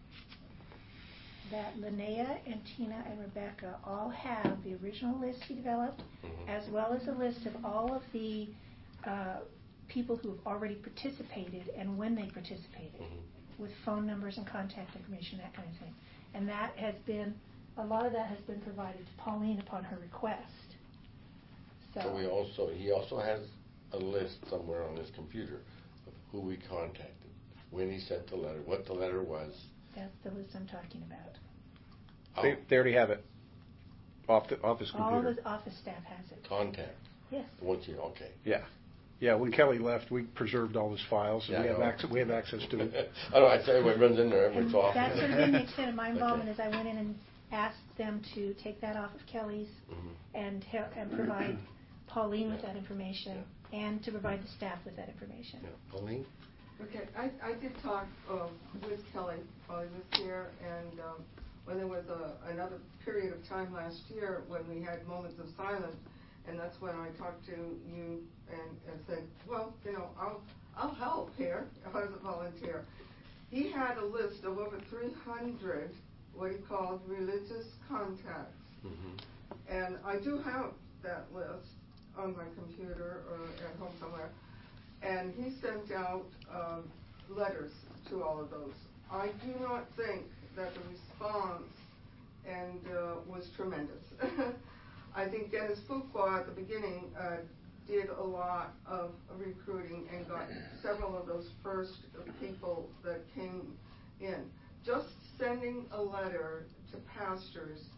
that Linnea and Tina and Rebecca all have the original list he developed, Mhm. as well as a list of all of the uh, people who have already participated and when they participated, Mhm. with phone numbers and contact information, that kind of thing. And that has been, a lot of that has been provided to Pauline upon her request. So, So we also, he also has a list somewhere on his computer of who we contacted, when he sent the letter, what the letter was. that's the list I'm talking about. They, they already have it off the office All computer. the office staff has it. Contact. Yes. Once you, okay. Yeah. Yeah, when Kelly left, we preserved all his files, and Yeah, we I have know. access, we have access to it. I know, I tell you, everyone runs in there every And so often. that's sort of been the extent of my Okay. involvement, is I went in and asked them to take that off of Kelly's Mhm. and he- and provide Pauline with Yeah. that information, and to provide the staff with that information. Yeah. Pauline? Okay, I, I did talk um, with Kelly while he was here, and um, when there was a, another period of time last year when we had moments of silence, and that's when I talked to you and, and said, well, you know, I'll, I'll help here if I was a volunteer. He had a list of over three hundred what he called religious contacts. Mm-hmm. And I do have that list on my computer or at home somewhere. And he sent out um, letters to all of those. I do not think that the response and uh, was tremendous. I think Dennis Fuqua at the beginning uh, did a lot of recruiting and got several of those first people that came in. Just sending a letter to pastors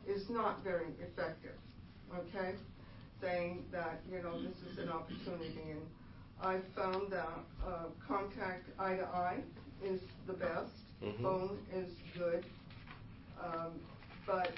is not very effective, okay? Saying that, you know, this is an opportunity, and I found that uh, contact eye to eye is the best. Mhm. Phone is good, um, but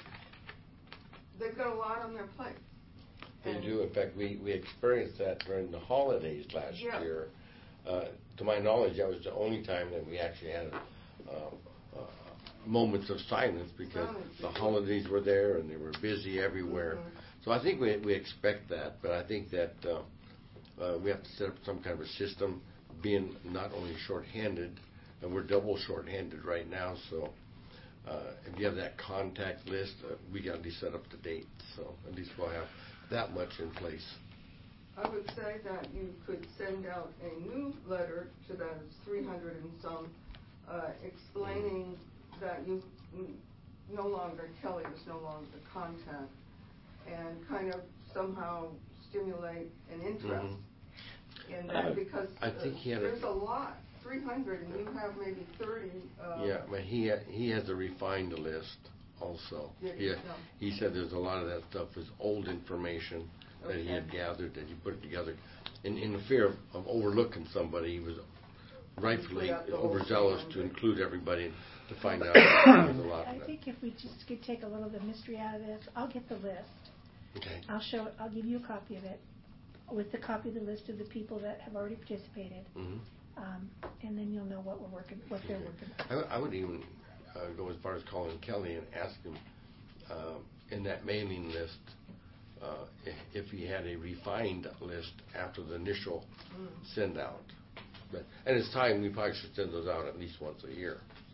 they've got a lot on their plate. They And- do. In fact, we, we experienced that during the holidays last Yeah. year. Uh, to my knowledge, that was the only time that we actually had uh, uh, moments of silence because Silence. the holidays were there and they were busy everywhere. Mhm. So I think we, we expect that, but I think that uh, uh, we have to set up some kind of a system, being not only shorthanded, and we're double shorthanded right now, so uh, if you have that contact list, uh, we got to be set up to date, so at least we'll have that much in place. I would say that you could send out a new letter to those three hundred and some, uh, explaining that you n- no longer, Kelly is no longer the contact, and kind of somehow stimulate an interest Mhm. in Uh, that, because I think he had a- there's a lot, three hundred, and you have maybe thirty. uh, Yeah, but he ha- he has a refined list also. Did he? Yeah, No. he said there's a lot of that stuff is old information that he had Okay. gathered, that he put it together. In, in the fear of, of overlooking somebody, he was rightfully Include the whole overzealous three to hundred. include everybody to find out that there's a lot I of that. think if we just could take a little of the mystery out of this, I'll get the list. Okay. I'll show, I'll give you a copy of it with the copy of the list of the people that have already participated. Mhm. Um, and then you'll know what we're working, what they're Okay. working I, would- I would even uh, go as far as calling Kelly and ask him uh, in that mailing list uh, if, if he had a refined list after the initial Mm. send out. But and it's time we probably should send those out at least once a year. So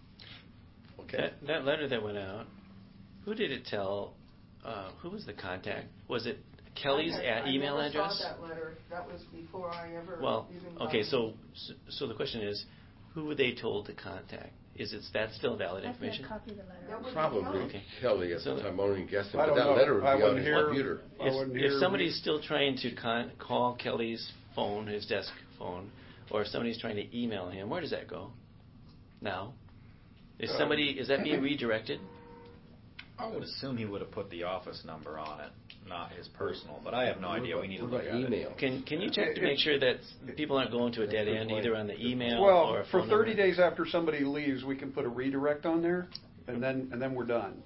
okay. That, that letter that went out, who did it tell? Uh, who was the contact? Was it Kelly's I had- at email I never address? saw that letter. That was before I ever Well, even got okay, it. so so the question is, who were they told to contact? Is it that still valid I've got a information? copy of the letter. That would be Probably Kelly. Okay. Kelly at So- the time. I only guessing, I but don't that know. letter would be I on wouldn't his hear- computer. I If, wouldn't if hear somebody's we- still trying to con- call Kelly's phone, his desk phone, or if somebody's trying to email him, where does that go? Now, is Um, somebody is that being redirected? I would assume he would have put the office number on it, not his personal, but I have no idea. We need to What look about at email? it. Can can you check to make sure that people aren't going to a dead end either on the email or Well, a for phone thirty number? days after somebody leaves, we can put a redirect on there, and then, and then we're done.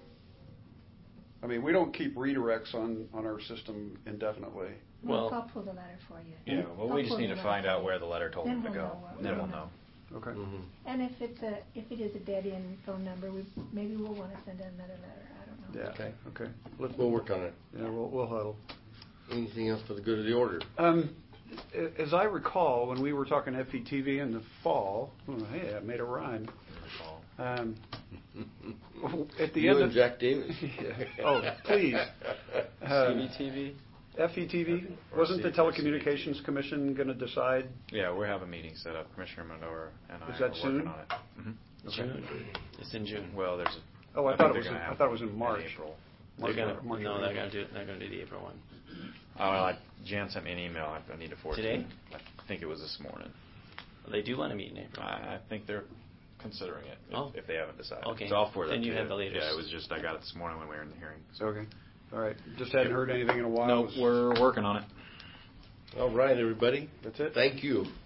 I mean, we don't keep redirects on, on our system indefinitely. Well- I'll pull the letter for you. Yeah, well, I'll we just pull need the to letter find for out you. where the letter told Then him to we'll go. know what- Then we'll we'll know. know. Okay. Mhm. And if it's a, if it is a dead end phone number, we, maybe we'll want to send another letter, I don't know. Yeah, Okay. okay. Let's we'll work on it. Yeah, we'll, we'll huddle. Anything else for the good of the order? Um, a- as I recall, when we were talking F E T V in the fall, oh, hey, I made a rhyme. Um, at the you end and of Jack Davis. oh, please. Uh, C B T V? F E T V, Or wasn't the C- or Telecommunications Commission going to decide? Yeah, we have a meeting set up. Commissioner Medora and I Is are that working soon? on it. hmm June. It's in June. Well, there's a. Oh, I think thought it they're was in- gonna I have thought it was in March. April. They're March gonna or- March no, or they're April. gonna do they're gonna do the April one. Oh, well, I, Jan sent me an email. I, I need to forward Today? it. I think it was this morning. They do want to meet in April. I, I think they're considering it if, Oh. if they haven't decided. Okay. So I'll forward Then that you to have the latest. Yeah, it was just I got it this morning when we were in the hearing. So. Okay. All right. Just hadn't heard anything in a while. No, we're working on it. All right, everybody. That's it? Thank you.